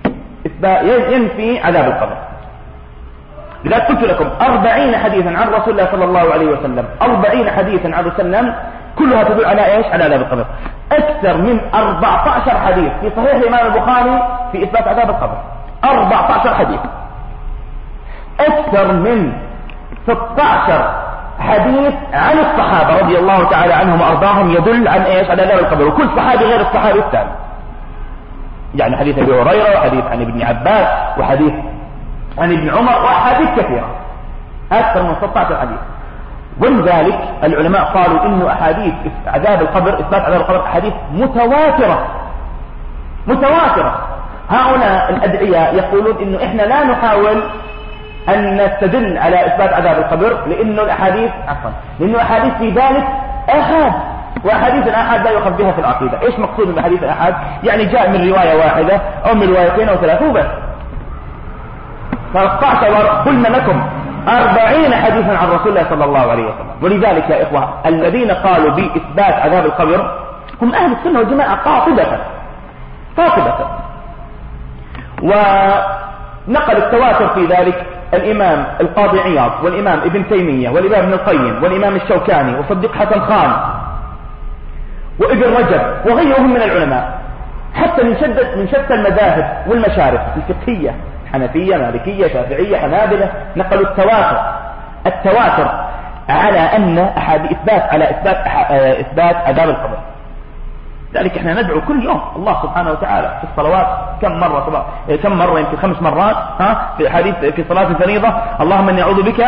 ينفي عذاب القبر. لذلك قلت لكم أربعين حديثا عن رسول الله صلى الله عليه وسلم، أربعين حديثا عن رسول الله كلها تدل على إيش؟ على عذاب القبر. أكثر من أربعة عشر حديث في صحيح الإمام البخاري في إثبات عذاب القبر، أربعة عشر حديث. أكثر من ستة عشر حديث عن الصحابة رضي الله تعالى عنهم وأرضاهم يدل عن إيش؟ على عذاب القبر، وكل صحابي غير الصحابي الثاني. يعني حديث أبي هريرة، وحديث عن ابن عباس، وحديث عن ابن عمر، وحديث كثيرة، أكثر من ستة عشر حديث. ولذلك العلماء قالوا إنه أحاديث عذاب القبر، إثبات عذاب القبر، أحاديث متواترة متواترة. هؤلاء الأدعياء يقولون إنه إحنا لا نحاول أن نستدل على إثبات عذاب القبر لأنه الأحاديث عفوا لأنه الأحاديث في ذلك آحاد، وأحاديث الآحاد لا يؤخذ بها في العقيدة. إيش مقصود بحديث الآحاد؟ يعني جاء من رواية واحدة أو من روايتين أو ثلاثة بس. فاستعتبر قلنا لكم أربعين حديثا عن رسول الله صلى الله عليه وسلم. ولذلك يا إخوة الذين قالوا بإثبات عذاب القبر هم أهل السنة والجماعة قاطبة قاطبة. ونقل التواتر في ذلك الإمام القاضي عياض، والإمام ابن تيمية، والإمام ابن القيم، والإمام الشوكاني، وصديق حسن خان، وابن رجب، وغيرهم من العلماء، حتى من شدة من شتى المذاهب والمشارف الفقهية، حنفية، مالكية، شافعية، حنابلة، نقلوا التواتر التواتر على أن أحد إثبات على إثبات إثبات عذاب القبر. ذلك احنا ندعو كل يوم الله سبحانه وتعالى في الصلوات كم مرة صباح كم مرة يمكن خمس مرات ها في حديث في صلاة الفريضة اللهم اني اعوذ بك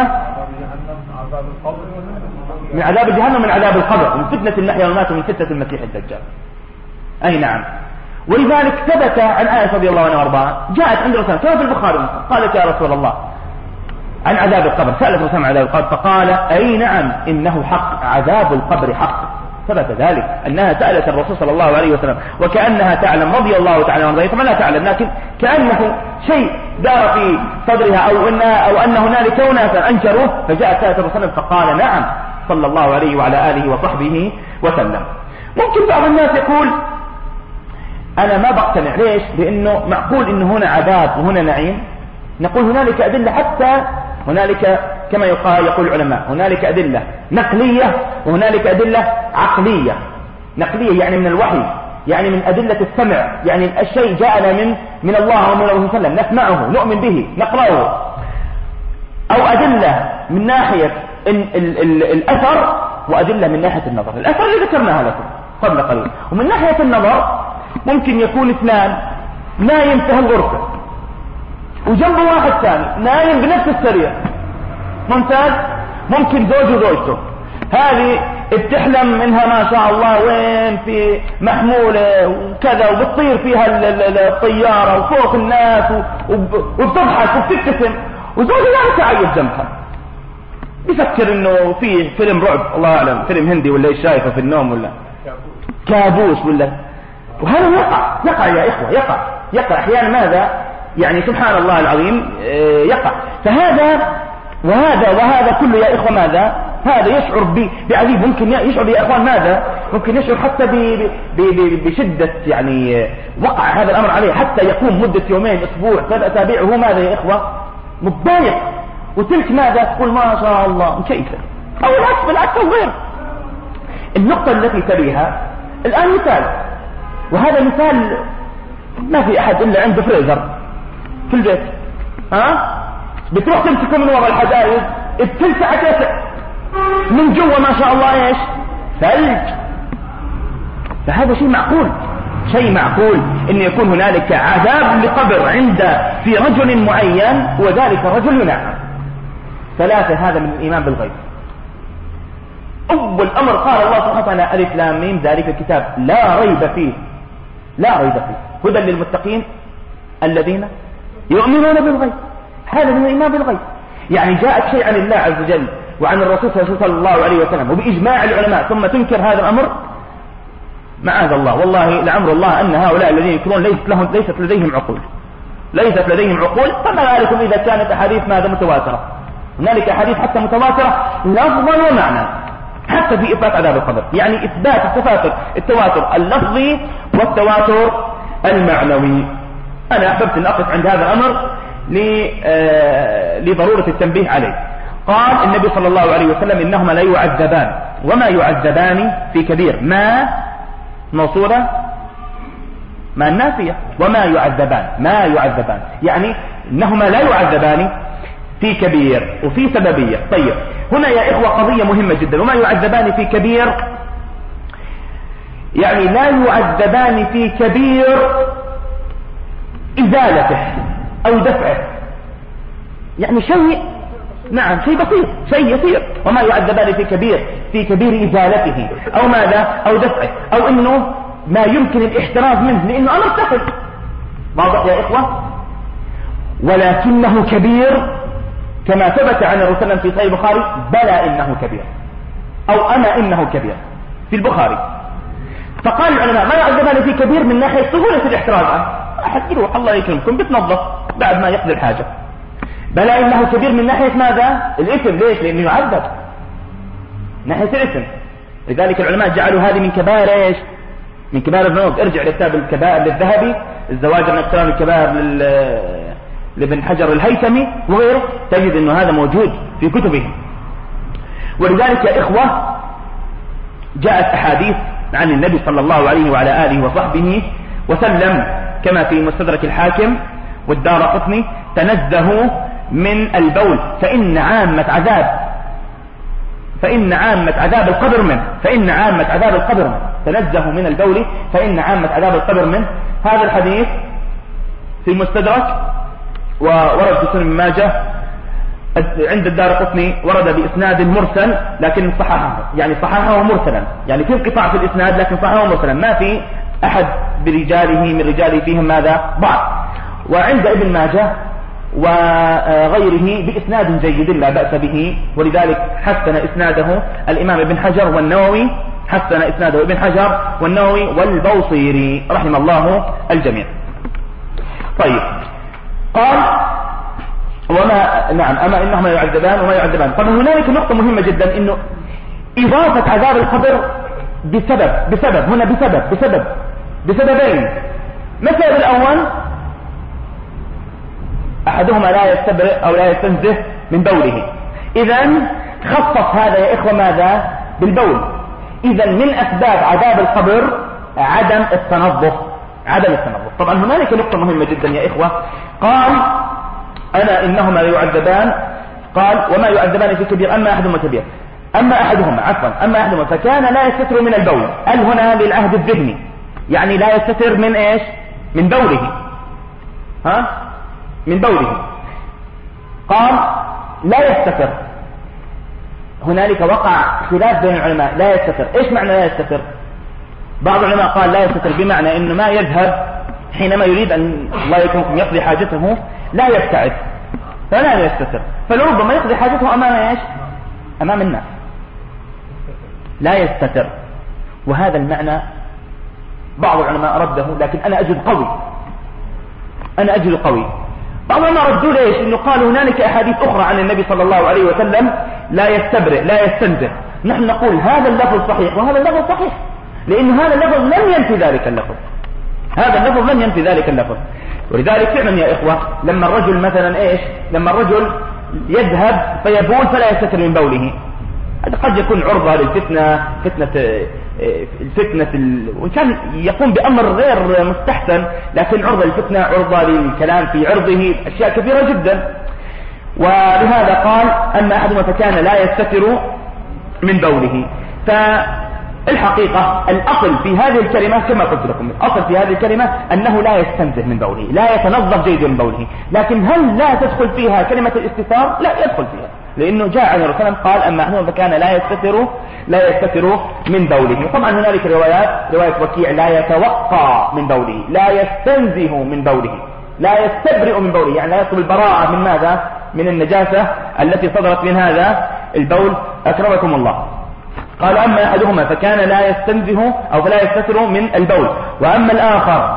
من عذاب جهنم من عذاب القبر من فتنة المحيا والممات ومن فتنة المسيح الدجال. اي نعم. ولذلك ثبت عن عائشة رضي الله عنها وارضاها جاءت عند رسول كما في البخاري قالت يا رسول الله عن عذاب القبر سألت رسول عن عذاب القبر فقال اي نعم انه حق عذاب القبر حق. ثبت ذلك أنها سألت الرسول صلى الله عليه وسلم وكأنها تعلم رضي الله تعالى عنها ثم لا تعلم لكن كأنه شيء دار في صدرها أو, إنها أو أن هنالك أناسا أنكروه فجاءت سألت الرسول فقال نعم صلى الله عليه وعلى آله وصحبه وسلم. ممكن بعض الناس يقول أنا ما بقتنع ليش؟ لأنه معقول إنه هنا عذاب وهنا نعيم. نقول هنالك أدلة حتى هنالك كما يقال يقول العلماء هنالك أدلة نقلية وهنالك أدلة عقلية. نقلية يعني من الوحي يعني من أدلة السمع يعني الشيء جاءنا من من الله ومن الله صلى الله عليه وسلم نسمعه نؤمن به نقرأه. أو أدلة من ناحية ال ال ال الأثر وأدلة من ناحية النظر. الأثر اللي ذكرناها لكم قبل قليل. ومن ناحية النظر ممكن يكون اثنان نايم في الغرفة وجنبه واحد ثاني نايم بنفس السرير ممتاز. ممكن زوج وزوجته هذه بتحلم منها ما شاء الله وين في محمولة وكذا وبتطير فيها الطيارة وفوق الناس وبتضحك وبتبتسم وزوجها لا يتعيد جنبها بيفكر انه في فيلم رعب الله اعلم فيلم هندي ولا ايش شايفه في النوم ولا كابوس ولا. وهذا يقع يقع يا اخوة يقع يقع احيانا ماذا يعني سبحان الله العظيم يقع. فهذا وهذا وهذا كله يا إخوة ماذا هذا يشعر بعذيب ممكن يشعر يا إخوان ماذا ممكن يشعر حتى بشدة يعني وقع هذا الأمر عليه حتى يقوم مدة يومين أسبوع ثلاث أسابيع هو ماذا يا إخوة متضايق وتلك ماذا تقول ما شاء الله كيف أو العكس بالعكس أو غير. النقطة التي تليها الآن مثال وهذا مثال ما في أحد إلا عنده فريزر في البيت ها بتروح تمسكه من وراء الحدائق بتلسع تلسع من جوا ما شاء الله ايش ثلج. فهذا شيء معقول شيء معقول ان يكون هنالك عذاب لقبر عند في رجل معين وذلك رجل ينعم. ثلاثة هذا من الإيمان بالغيب. أول أمر قال الله سبحانه وتعالى ألف لام ميم ذلك الكتاب لا ريب فيه لا ريب فيه هدى للمتقين الذين يؤمنون بالغيب. هذا من الإيمان بالغيب يعني جاءت شيء عن الله عز وجل وعن الرسول صلى الله عليه وسلم وبإجماع العلماء ثم تنكر هذا الأمر معاذ الله والله لعمر الله أن هؤلاء الذين ينكرون ليست لهم ليست لديهم عقول ليست لديهم عقول. فما بالكم إذا كانت أحاديث ماذا متواترة. هنالك أحاديث حتى متواترة لفظا ومعنى حتى في إثبات عذاب القبر يعني إثبات التواتر التواتر اللفظي والتواتر المعنوي. أنا أحببت أن أقف عند هذا الأمر لضرورة التنبيه عليه. قال النبي صلى الله عليه وسلم إنهما لا يعذبان وما يعذبان في كبير ما موصولة ما النافية وما يعذبان ما يعذبان يعني إنهما لا يعذبان في كبير وفي سببية. طيب هنا يا إخوة قضية مهمة جدا. وما يعذبان في كبير يعني لا يعذبان في كبير إزالته أو دفعه يعني شيء نعم شيء بسيط شيء يسير. وما يعذبان في كبير في كبير إزالته أو ماذا أو دفعه أو إنه ما يمكن الاحتراز منه لأنه أمر سهل واضح يا إخوة. ولكنه كبير كما ثبت عن الرسول في صحيح البخاري بلى إنه كبير أو أنا إنه كبير في البخاري. فقال العلماء ما يعذبان في كبير من ناحية سهولة الاحتراز عنه أحد يروح الله يكرمكم بتنظف بعد ما يقضي الحاجة. بلى إنه كبير من ناحية ماذا الإثم ليش لأنه يعذب ناحية الإثم. لذلك العلماء جعلوا هذه من كبائر ايش من كبائر الذنوب. ارجع لكتاب الكبائر للذهبي الزواجر من اقتران الكبائر لل... لابن حجر الهيثمي وغيره تجد انه هذا موجود في كتبهم. ولذلك يا إخوة جاءت أحاديث عن النبي صلى الله عليه وعلى آله وصحبه وسلم كما في مستدرك الحاكم والدارقطني تنزهوا من البول فإن عامة عذاب فإن عامة عذاب القبر منه فإن عامة عذاب القبر منه. تنزه من البول فإن عامة عذاب القبر منه. هذا الحديث في المستدرك وورد في سنن ابن ماجه عند الدارقطني ورد بإسناد مرسل لكن صححه، يعني صححه مرسلا، يعني في انقطاع في الإسناد لكن صححه مرسلا، ما في أحد برجاله من رجاله فيهم ماذا ضعف. وعند ابن ماجه وغيره بإسناد جيد لا بأس به، ولذلك حسن إسناده الإمام ابن حجر والنووي، حسن إسناده ابن حجر والنووي والبوصيري رحم الله الجميع. طيب قال وما نعم أما إنهما يعذبان وما يعذبان. طبعا هنالك نقطة مهمة جدا، إنه إضافة عذاب القبر بسبب بسبب هنا بسبب بسبب بسببين. ما السبب الأول؟ أحدهما لا يستبرئ أو لا يستنزه من بوله، إذن خصص هذا يا إخوة ماذا؟ بالبول. إذن من أسباب عذاب القبر عدم التنظف، عدم التنظف. طبعا هنالك نقطة مهمة جدا يا إخوة، قال أنا إنهما يعذبان، قال وما يعذبان في كبير أما أحدهما كبير أما أحدهما عفوا أما أحدهما فكان لا يستتر من البول. قال هنا للعهد الذهني، يعني لا يستتر من إيش؟ من بوله، ها؟ من بوله. قال لا يستتر، هنالك وقع خلاف بين العلماء، لا يستتر إيش معنى لا يستتر؟ بعض العلماء قال لا يستتر بمعنى إنه ما يذهب حينما يريد أن الله يكرمكم يقضي حاجته لا يبتعد فلا يستتر، فلربما يقضي حاجته أمام إيش؟ أمام الناس، لا يستتر. وهذا المعنى بعض العلماء رده، لكن أنا أجد قوي، أنا أجد قوي. بعض العلماء ردوا ليش؟ إنه قالوا هنالك أحاديث أخرى عن النبي صلى الله عليه وسلم لا يستبرئ لا يستنزه. نحن نقول هذا اللفظ صحيح وهذا اللفظ صحيح، لأن هذا اللفظ لم ينفي ذلك اللفظ، هذا اللفظ لم ينفي ذلك اللفظ. ولذلك فعلا يا إخوة لما الرجل مثلا إيش؟ لما الرجل يذهب فيبول فلا يستتر من بوله، هذا قد يكون عرضة للفتنة، فتنة الفتنة ال... وإن كان يقوم بأمر غير مستحسن لكن عرضة للفتنة، عرضة للكلام في عرضه، أشياء كثيرة جدا. ولهذا قال أما أحدهما فكان لا يستتر من بوله. فالحقيقة الأصل في هذه الكلمة كما قلت لكم، الأصل في هذه الكلمة أنه لا يستنزه من بوله، لا يتنظف جيدا من بوله. لكن هل لا تدخل فيها كلمة الاستتار؟ لا يدخل فيها، لأنه جاء عن الرسول قال أما أحدهما فكان لا يستتر لا يستتر من بوله. طبعا هنالك روايات، رواية وكيع لا يتوقع من بوله، لا يستنزه من بوله، لا يستبرئ من بوله، يعني لا يطلب البراءة من ماذا؟ من النجاسة التي صدرت من هذا البول أكرمكم الله. قال أما أحدهما فكان لا يستنزه أو فلا يستتر من البول، وأما الآخر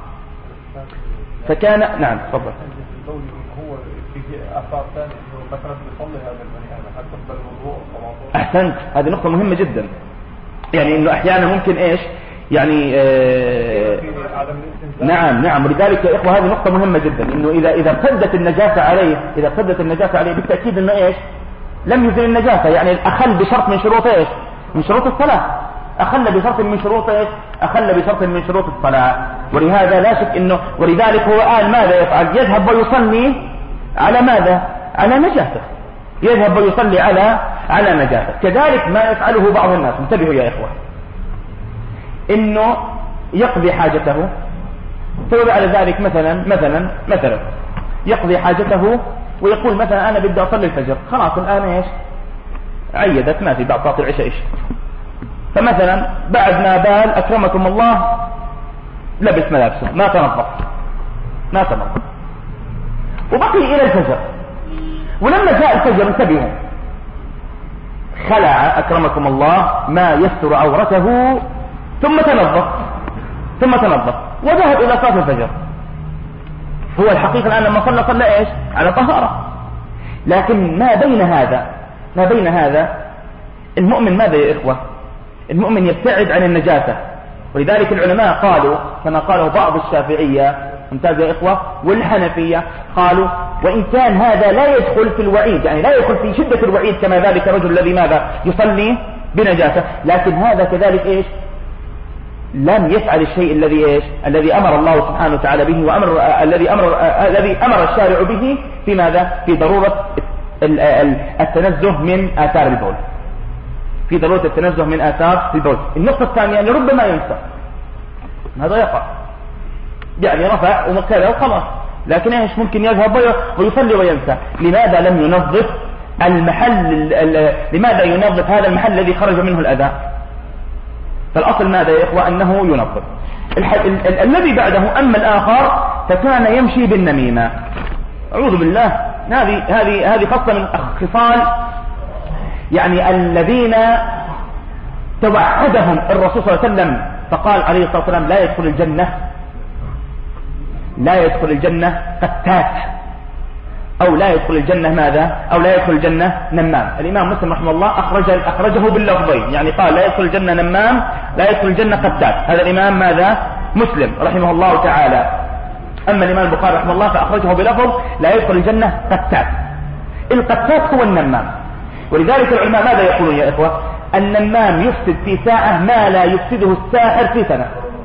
فكان نعم تفضل. هو في أثار ثانية مثلا بيصلي هذا البني آدم حتى قبل الوضوء. أحسنت، هذه نقطة مهمة جدا، يعني إنه أحيانا ممكن إيش يعني آه نعم نعم. ولذلك يا إخوة هذه نقطة مهمة جدا، إنه إذا إذا ارتدت النجاسة عليه إذا ارتدت النجاسة عليه بالتأكيد إنه إيش لم يزيل النجاسة، يعني أخل بشرط من شروط إيش؟ من شروط الصلاة، أخل بشرط من شروط إيش؟ أخل بشرط من شروط الصلاة. ولهذا لا شك إنه ولذلك هو قال ماذا يفعل؟ يذهب ويصلي على ماذا؟ على نجاسة، يذهب ويصلي على على نجاسة. كذلك ما يفعله بعض الناس، انتبهوا يا إخوة، إنه يقضي حاجته سبب على ذلك مثلا مثلا مثلا يقضي حاجته ويقول مثلا أنا بدي أصلي الفجر، خلاص الآن إيش عيدت ما في بعد صلاة العشاء إيش، فمثلا بعد ما بال أكرمكم الله لبس ملابسه ما تنظف ما تنظف وبقي إلى الفجر، ولما جاء الفجر انتبهوا خلع أكرمكم الله ما يستر عورته ثم تنظف ثم تنظف وذهب إلى صلاة الفجر. هو الحقيقة الآن لما صلى صلى إيش على طهارة، لكن ما بين هذا ما بين هذا المؤمن ماذا يا إخوة؟ المؤمن يبتعد عن النجاسة. ولذلك العلماء قالوا كما قالوا بعض الشافعية ممتاز يا إخوة والحنفية، قالوا وإن كان هذا لا يدخل في الوعيد، يعني لا يدخل في شدة الوعيد كما ذلك الرجل الذي ماذا يصلي بنجاسة، لكن هذا كذلك إيش لم يفعل الشيء الذي إيش الذي أمر الله سبحانه وتعالى به، وأمر الذي أمر الذي أمر الشارع به في ماذا؟ في ضرورة التنزه من آثار البول. في ضرورة التنزه من آثار البول. النقطة الثانية أنه ربما ينسى، هذا يقع، يعني رفع وكذا وخلاص، لكن ايش ممكن يذهب ويصلي وينسى. لماذا لم ينظف المحل؟ لماذا ينظف هذا المحل الذي خرج منه الأذى؟ فالأصل ماذا يا إخوة؟ أنه ينظف. الذي بعده أما الآخر فكان يمشي بالنميمة، أعوذ بالله، هذه هذه هذه خاصة من خصال يعني الذين توعدهم الرسول صلى الله عليه وسلم، فقال عليه الصلاة والسلام لا يدخل الجنة لا يدخل الجنة قتات، أو لا يدخل الجنة ماذا؟ أو لا يدخل الجنة نمام. الإمام مسلم رحمه الله أخرج أخرجه باللفظين، يعني قال لا يدخل الجنة نمام، لا يدخل الجنة قتات. هذا الإمام ماذا؟ مسلم رحمه الله تعالى. أما الإمام البخاري رحمه الله فأخرجه بلفظ لا يدخل الجنة قتات. القتات هو النمام، ولذلك العلماء ماذا يقولون يا إخوة؟ النمام يفسد في ساعة ما لا يفسده الساحر في سنة.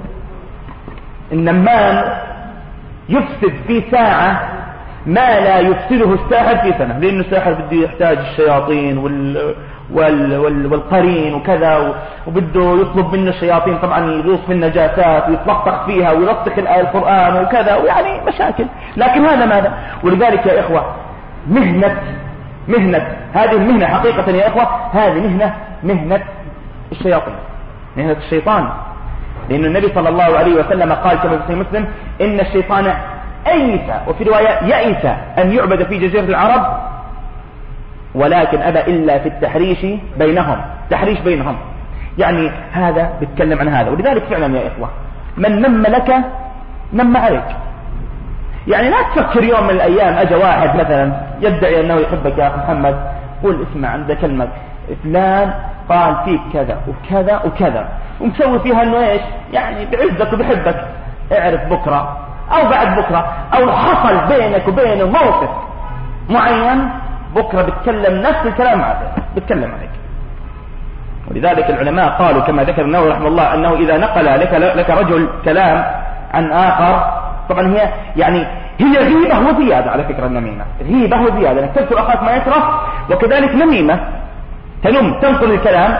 النمام يفسد في ساعة ما لا يفسده الساحر في سنة، لأن الساحر بده يحتاج الشياطين وال... وال... وال... والقرين وكذا، وبده يطلب منه الشياطين طبعا يغوص في النجاسات ويتلطخ فيها ويلطخ الآية القرآن وكذا، ويعني مشاكل. لكن هذا ماذا؟ ولذلك يا إخوة مهنة مهنة هذه المهنة حقيقة يا إخوة، هذه مهنة مهنة الشياطين، مهنة الشيطان. لأن النبي صلى الله عليه وسلم قال كما في مسلم إن الشيطان أيس، وفي رواية يأس أن يعبد في جزيرة العرب، ولكن أبى إلا في التحريش بينهم، تحريش بينهم، يعني هذا بيتكلم عن هذا. ولذلك فعلا يا إخوة من نم لك نم عليك. يعني لا تفكر يوم من الأيام أجا واحد مثلا يدعي أنه يحبك يا أخي محمد، قول اسمع عندك كلمة فلان قال فيك كذا وكذا وكذا، ومسوي فيها أنه إيش يعني بعزك وبحبك. اعرف بكرة أو بعد بكرة أو حصل بينك وبينه موقف معين، بكرة بتكلم نفس الكلام عليك، بتكلم عليك. ولذلك العلماء قالوا كما ذكر النووي رحمه الله أنه إذا نقل لك, لك رجل كلام عن آخر، طبعا هي يعني هي غيبة وزيادة، على فكرة النميمة غيبة وزيادة، انك تذكر أخاك ما يكره، وكذلك نميمة تنم تنقل الكلام.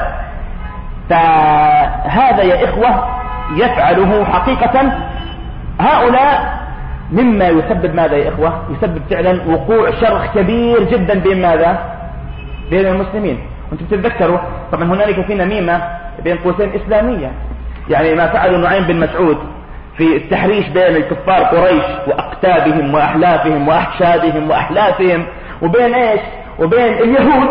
فهذا يا إخوة يفعله حقيقة هؤلاء مما يسبب ماذا يا إخوة؟ يسبب فعلا وقوع شر كبير جدا بين ماذا؟ بين المسلمين. وانتم تتذكروا طبعا هنالك في نميمة بين قوسين إسلامية، يعني ما فعله نعيم بن مسعود في التحريش بين الكفار قريش وأقتابهم وأحلافهم وأحشادهم وأحلافهم وبين إيش؟ وبين اليهود.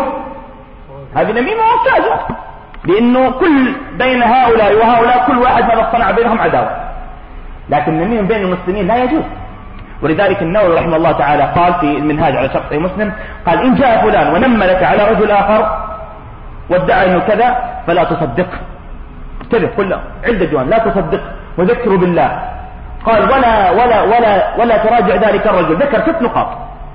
هذه نميمة ممتازة، لأنه كل بين هؤلاء وهؤلاء كل واحد ما صنع بينهم عداوة، لكن النميمة بين المسلمين لا يجوز. ولذلك النووي رحمه الله تعالى قال في المنهاج على شرط مسلم، قال إن جاء فلان ونم لك على رجل آخر وادعى أنه كذا فلا تصدقه، كذا كله عند الديوان لا تصدقه وذكروا بالله. قال ولا ولا ولا ولا تراجع ذلك الرجل. ذكر ست نقاط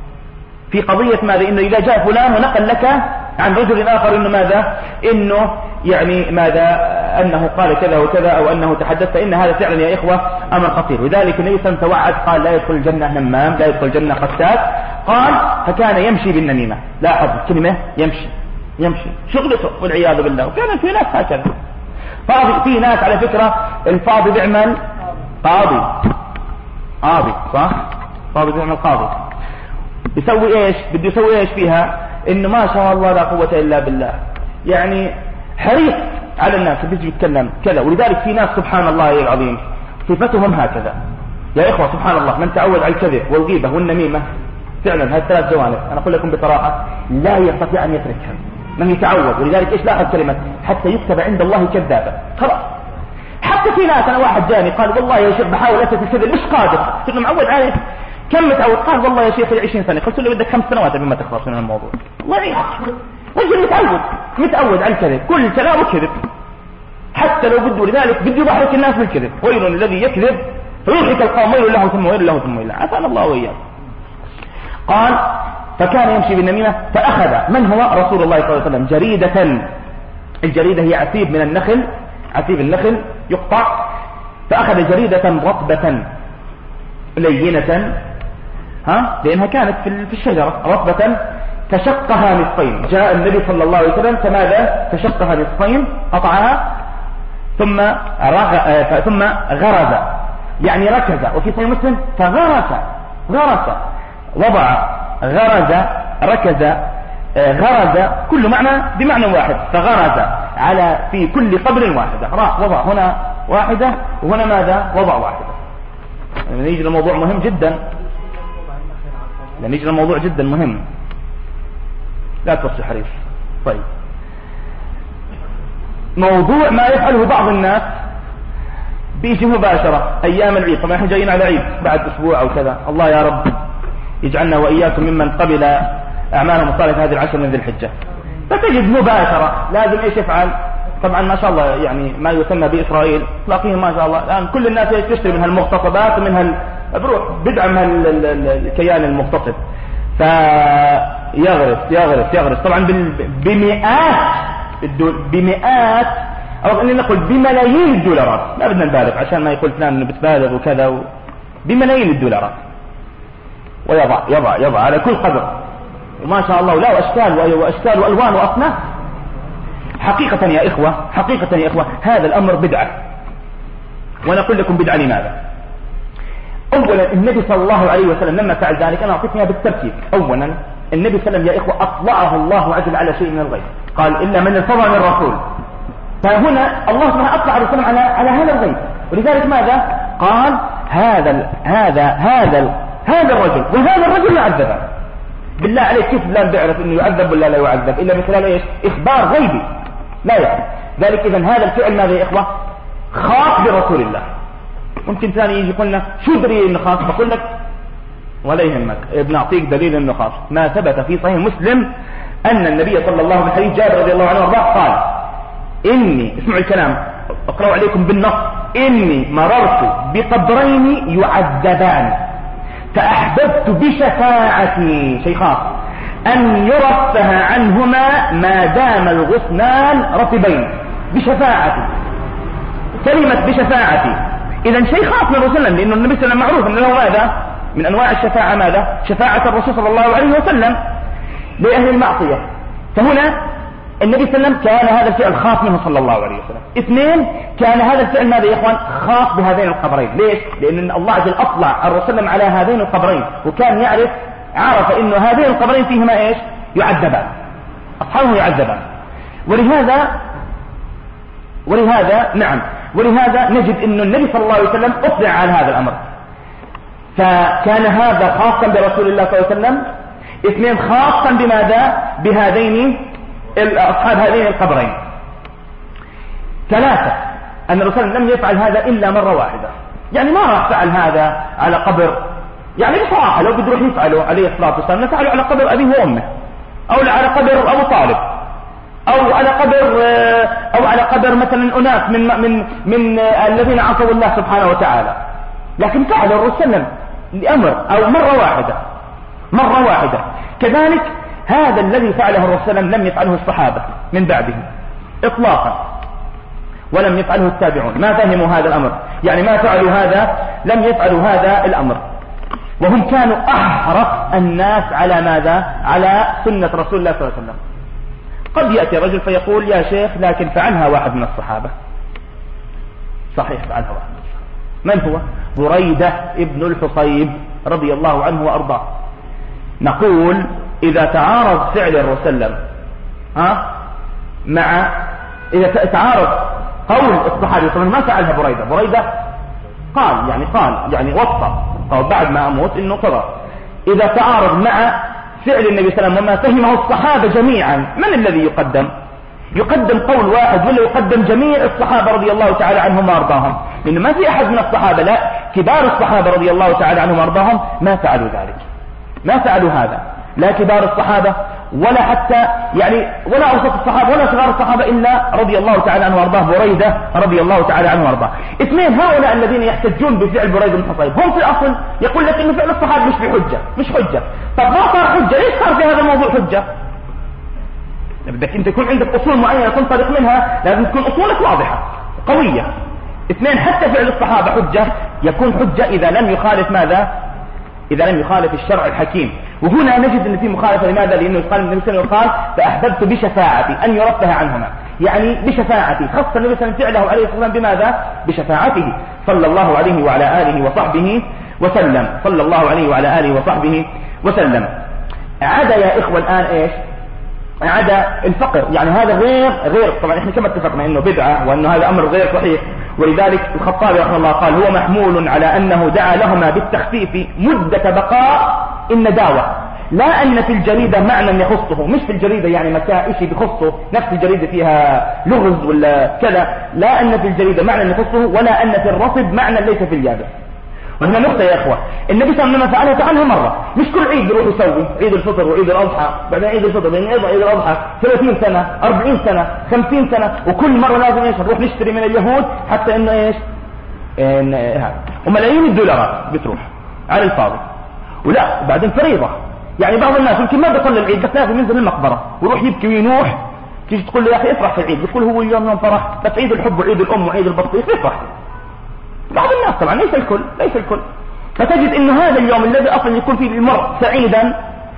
في قضية ماذا؟ إنه إذا جاء فلان ونقل لك عن رجل آخر إنه ماذا؟ إنه يعني ماذا؟ أنه قال كذا وكذا أو أنه تحدث، فإن هذا فعلا يا إخوة أمر خطير. وذلك النبي صلى الله عليه وسلم توعد قال لا يدخل الجنة نمام، لا يدخل الجنة قتات. قال فكان يمشي بالنميمة. لاحظ كلمة يمشي، يمشي شغلته والعياذ بالله. وكان في ناس هكذا، فاضي في ناس على فكرة الفاضي بيعمل قاضي، قاضي صح؟ فاضي بيعمل قاضي. يسوي ايش؟ بده يسوي ايش فيها؟ انه ما شاء الله لا قوة الا بالله، يعني حريص على الناس بيجي يتكلم كذا. ولذلك في ناس سبحان الله العظيم صفتهم هكذا يا اخوة، سبحان الله. من تعود على الكذب والغيبة والنميمة فعلا هذه ثلاث جوانب انا اقول لكم بصراحة لا يستطيع ان يتركها من يتعود. ولذلك ايش لاحظ كلمة حتى يكتب عند الله كذابا، خلاص. حتى في ناس، انا واحد جاني قال والله يا شيخ بحاول اترك الكذب مش قادر، قلت له معود عليه كم متعود؟ قال والله يا شيخ عشرين سنة. قلت له بدك خمس سنوات قبل ما تخلص من الموضوع. الله يعينك، رجل متعود متعود على الكذب، كل كلامه كذب حتى لو بده. لذلك بده يضحك الناس بالكذب. ويل الذي يكذب فيضحك القوم، ويل له ثم ويل له ثم ويل له، عافانا الله واياه. قال فكان يمشي بالنميمة فأخذ من هو؟ رسول الله صلى الله عليه وسلم جريدة. الجريدة هي عسيب من النخل، عسيب النخل يقطع. فأخذ جريدة رطبة لينة، ها لأنها كانت في الشجرة رطبة فشقها نصفين. جاء النبي صلى الله عليه وسلم فماذا؟ فشقها نصفين، قطعها ثم رغ... ثم غرز، يعني ركز. وفي صحيح مسلم فغرس، غرس، وضع، غرز، ركز، غرز، كل معنى بمعنى واحد. فغرز على في كل قبر واحدة، راح وضع هنا واحدة وهنا ماذا؟ وضع واحدة. يعني نيجي لموضوع مهم جدا، نيجي لموضوع جدا مهم، لا تصل حريص. طيب، موضوع ما يفعله بعض الناس بيجي مباشرة أيام العيد. طبعا احنا جايين على عيد بعد أسبوع أو كذا، الله يا رب يجعلنا وإياكم ممن قبل أعمالهم الصالحة هذه العشر من ذي الحجة. فتجد مباشرة لازم إيش يفعل؟ طبعا ما شاء الله يعني ما يسمى بإسرائيل تلاقيهم ما شاء الله الآن كل الناس تشتري من هالمغتصبات ومن هال بروح بدعم هالكيان المغتصب، فيغرس يغرس يغرس طبعا بمئات بمئات أو خلينا نقول بملايين الدولارات، لا بدنا نبالغ عشان ما يقول فلان انه بتبالغ وكذا و... بملايين الدولارات، ويضع يضع يضع على كل قدر، وما شاء الله لا واشكال واشكال والوان واصناف. حقيقة يا إخوة، حقيقة يا إخوة هذا الأمر بدعة، وأنا أقول لكم بدعة لماذا؟ أولا النبي صلى الله عليه وسلم لما فعل ذلك، أنا أعطيكم بالترتيب. أولا النبي صلى الله عليه وسلم يا إخوة أطلعه الله عز وجل على شيء من الغيب، قال إلا من ارتضى من الرسول. فهنا الله سبحانه أطلع الرسول على على هذا الغيب، ولذلك ماذا قال؟ هذا ال هذا هذا ال هذا الرجل وهذا الرجل يعذب. بالله عليك كيف لا بيعرف انه يعذب ولا لا يعذب الا من خلال ايش؟ اخبار غيبي لا يعرف ذلك. اذا هذا الفعل ماذا يا اخوه؟ خاص برسول الله. ممكن ثاني يجي يقولنا شو دليل انه خاص؟ بقول لك ولا يهمك، بنعطيك دليل انه خاص. ما ثبت في صحيح مسلم ان النبي صلى الله عليه وسلم حديث جابر رضي الله عنه وارضاه قال اني، اسمعوا الكلام اقرأوا عليكم بالنص، اني مررت بقبرين يعذبان فأحببت بشفاعتي شيء خاص أن يرفه عنهما ما دام الغصنان رطبين. بشفاعتي، كلمة بشفاعتي إذا شيء خاص من الرسول، لأنه النبي صلى الله عليه وسلم معروف أنه ماذا من أنواع الشفاعة؟ ماذا؟ شفاعة الرسول صلى الله عليه وسلم لأهل المعصية. فهنا النبي صلى الله عليه وسلم كان هذا الفعل خاص منه صلى الله عليه وسلم. اثنين، كان هذا الفعل ماذا يا إخوان؟ خاص بهذين القبرين. ليش؟ لأن الله عز وجل أطلع الرسول على هذين القبرين، وكان يعرف عرف إنه هذين القبرين فيهما إيش؟ يعذبان، أصحابه يعذبان. ولهذا ولهذا نعم ولهذا نجد إنه النبي صلى الله عليه وسلم أطلع على هذا الأمر، فكان هذا خاصا برسول الله صلى الله عليه وسلم. اثنين، خاصا بماذا؟ بهذين أصحاب هذين القبرين. ثلاثة، أن الرسول لم يفعل هذا إلا مرة واحدة، يعني ما راح فعل هذا على قبر، يعني بصراحة لو بده يروح يفعله عليه الصلاة والسلام نفعله على قبر أبيه وأمه، أو على قبر أبو طالب، أو على قبر أو على قبر مثلا أناس من من من الذين عصوا الله سبحانه وتعالى. لكن فعل الرسول لأمر أو مرة واحدة، مرة واحدة. كذلك هذا الذي فعله الرسول لم يفعله الصحابة من بعده إطلاقا، ولم يفعله التابعون، ما فهموا هذا الأمر، يعني ما فعلوا هذا، لم يفعلوا هذا الأمر، وهم كانوا أحرص الناس على ماذا؟ على سنة رسول الله صلى الله عليه وسلم. قد يأتي رجل فيقول يا شيخ لكن فعلها واحد من الصحابة. صحيح فعلها واحد من الصحابة. من هو؟ بريدة ابن الحصيب رضي الله عنه وأرضاه. نقول إذا تعارض فعل الرسول ها مع إذا تعارض قول الصحابي طبعا ما فعلها بريدة، بريدة قال يعني قال يعني وصى قال بعد ما أموت إنه قرر. إذا تعارض مع فعل النبي صلى الله عليه وسلم وما فهمه الصحابة جميعا، من الذي يقدم؟ يقدم قول واحد ولا يقدم جميع الصحابة رضي الله تعالى عنهم وأرضاهم؟ لأنه ما في أحد من الصحابة، لا كبار الصحابة رضي الله تعالى عنهم وأرضاهم ما فعلوا ذلك، ما فعلوا هذا، لا كبار الصحابة ولا حتى يعني ولا أوسط الصحابة ولا صغار الصحابة إلا رضي الله تعالى عنه وارضاه بريدة رضي الله تعالى عنه وارضاه. اثنين، هؤلاء الذين يحتجون بفعل بريدة بن حصيب هم في الأصل يقول لك إنه فعل الصحابة مش بحجة، مش حجة. طب ما صار حجة، ليش صار في هذا الموضوع حجة؟ بدك أنت يكون عندك أصول معينة تنطلق منها، لازم تكون أصولك واضحة قوية. اثنين، حتى فعل الصحابة حجة يكون حجة إذا لم يخالف ماذا؟ إذا لم يخالف الشرع الحكيم. وهنا نجد ان في مخالفة. لماذا؟ لانه قال النبي صلى الله عليه وسلم قال فاحببت بشفاعتي ان يرفه عنهما، يعني بشفاعتي، خص النبي صلى الله عليه وسلم فعله عليه الصلاة والسلام بماذا؟ بشفاعته صلى الله عليه وعلى آله وصحبه وسلم، صلى الله عليه وعلى آله وصحبه وسلم. عدا يا إخوة الآن إيش؟ عدا الفقر، يعني هذا غير غير طبعا احنا كما اتفقنا انه بدعة وانه هذا امر غير صحيح، ولذلك الخطابي رحمه الله قال هو محمول على انه دعا لهما بالتخفيف مدة بقاء النداوة، لا ان في الجريدة معنى يخصه، مش في الجريدة يعني مكان شيء بخصه، نفس الجريدة فيها لغز ولا كذا، لا ان في الجريدة معنى يخصه ولا ان في الرصد معنى ليس في اليابس. وهنا نقطة يا إخوة، النبي صلى الله عليه وسلم فعلها فعلها مرة، مش كل عيد يروح يسوي عيد الفطر وعيد الأضحى، بعدين عيد الفطر بعدين عيد الأضحى ثلاثين سنة أربعين سنة خمسين سنة، وكل مرة لازم إيش نروح نشتري من اليهود حتى إنه إيش إن هذا، وملايين الدولارات بتروح على الفاضي. ولا بعدين فريضة، يعني بعض الناس يمكن ما بيصلي العيد بس لازم ينزل المقبرة ويروح يبكي وينوح، تيجي تقول له يا أخي افرح في العيد، بتقول هو اليوم يوم فرح، بس عيد الحب وعيد الأم وعيد البطيخ افرح. بعض الناس طبعا ليس الكل ليس الكل، فتجد انه هذا اليوم الذي اصلا يكون فيه المرء سعيدا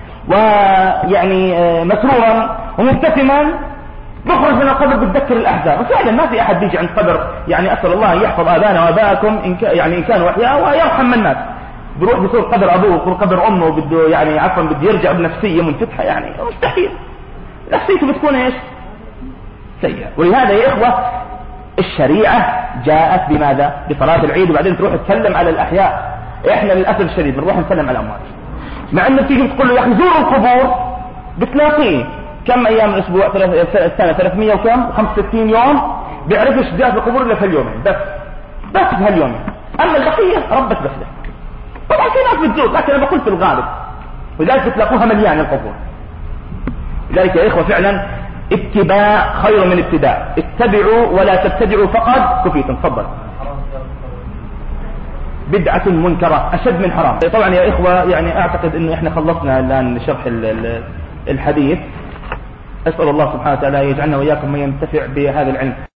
ويعني مسرورا ومبتسما يخرج من القبر بتذكر الاحزان. وفعلا ما في احد بيجي عند قبر، يعني اسال الله ان يحفظ ابانا واباءكم ان يعني ان كانوا احياء ويرحم الناس، بيروح بيصير قبر ابوه ويصير قبر امه وبده يعني عفوا بده يرجع بنفسيه منفتحه، يعني مستحيل، نفسيته بتكون ايش؟ سيئه. ولهذا يا اخوه الشريعة جاءت بماذا؟ بصلاة العيد، وبعدين تروح تسلم على الأحياء. إحنا للأسف الشديد بنروح نسلم على الأموات، مع أنه تيجي تقول له يا أخي زور القبور بتلاقيه كم أيام الأسبوع؟ السنة ثلاثمية وكم؟ خمسة وستين يوم، بيعرفش جاء في القبور إلا في اليومين بس، بس في هاليومين، أما البقية ربك بس له. طبعا في ناس بتزور، لكن أنا بقول في الغالب، ولذلك بتلاقوها مليان القبور. لذلك يا إخوة فعلا اتباع خير من ابتداء، اتبعوا ولا تبتدعوا فقد كفيتم. تفضل. بدعة منكرة أشد من حرام. طبعا يا إخوة يعني أعتقد أنه إحنا خلصنا الآن شرح الحديث. أسأل الله سبحانه وتعالى يجعلنا وإياكم من ينتفع بهذا العلم.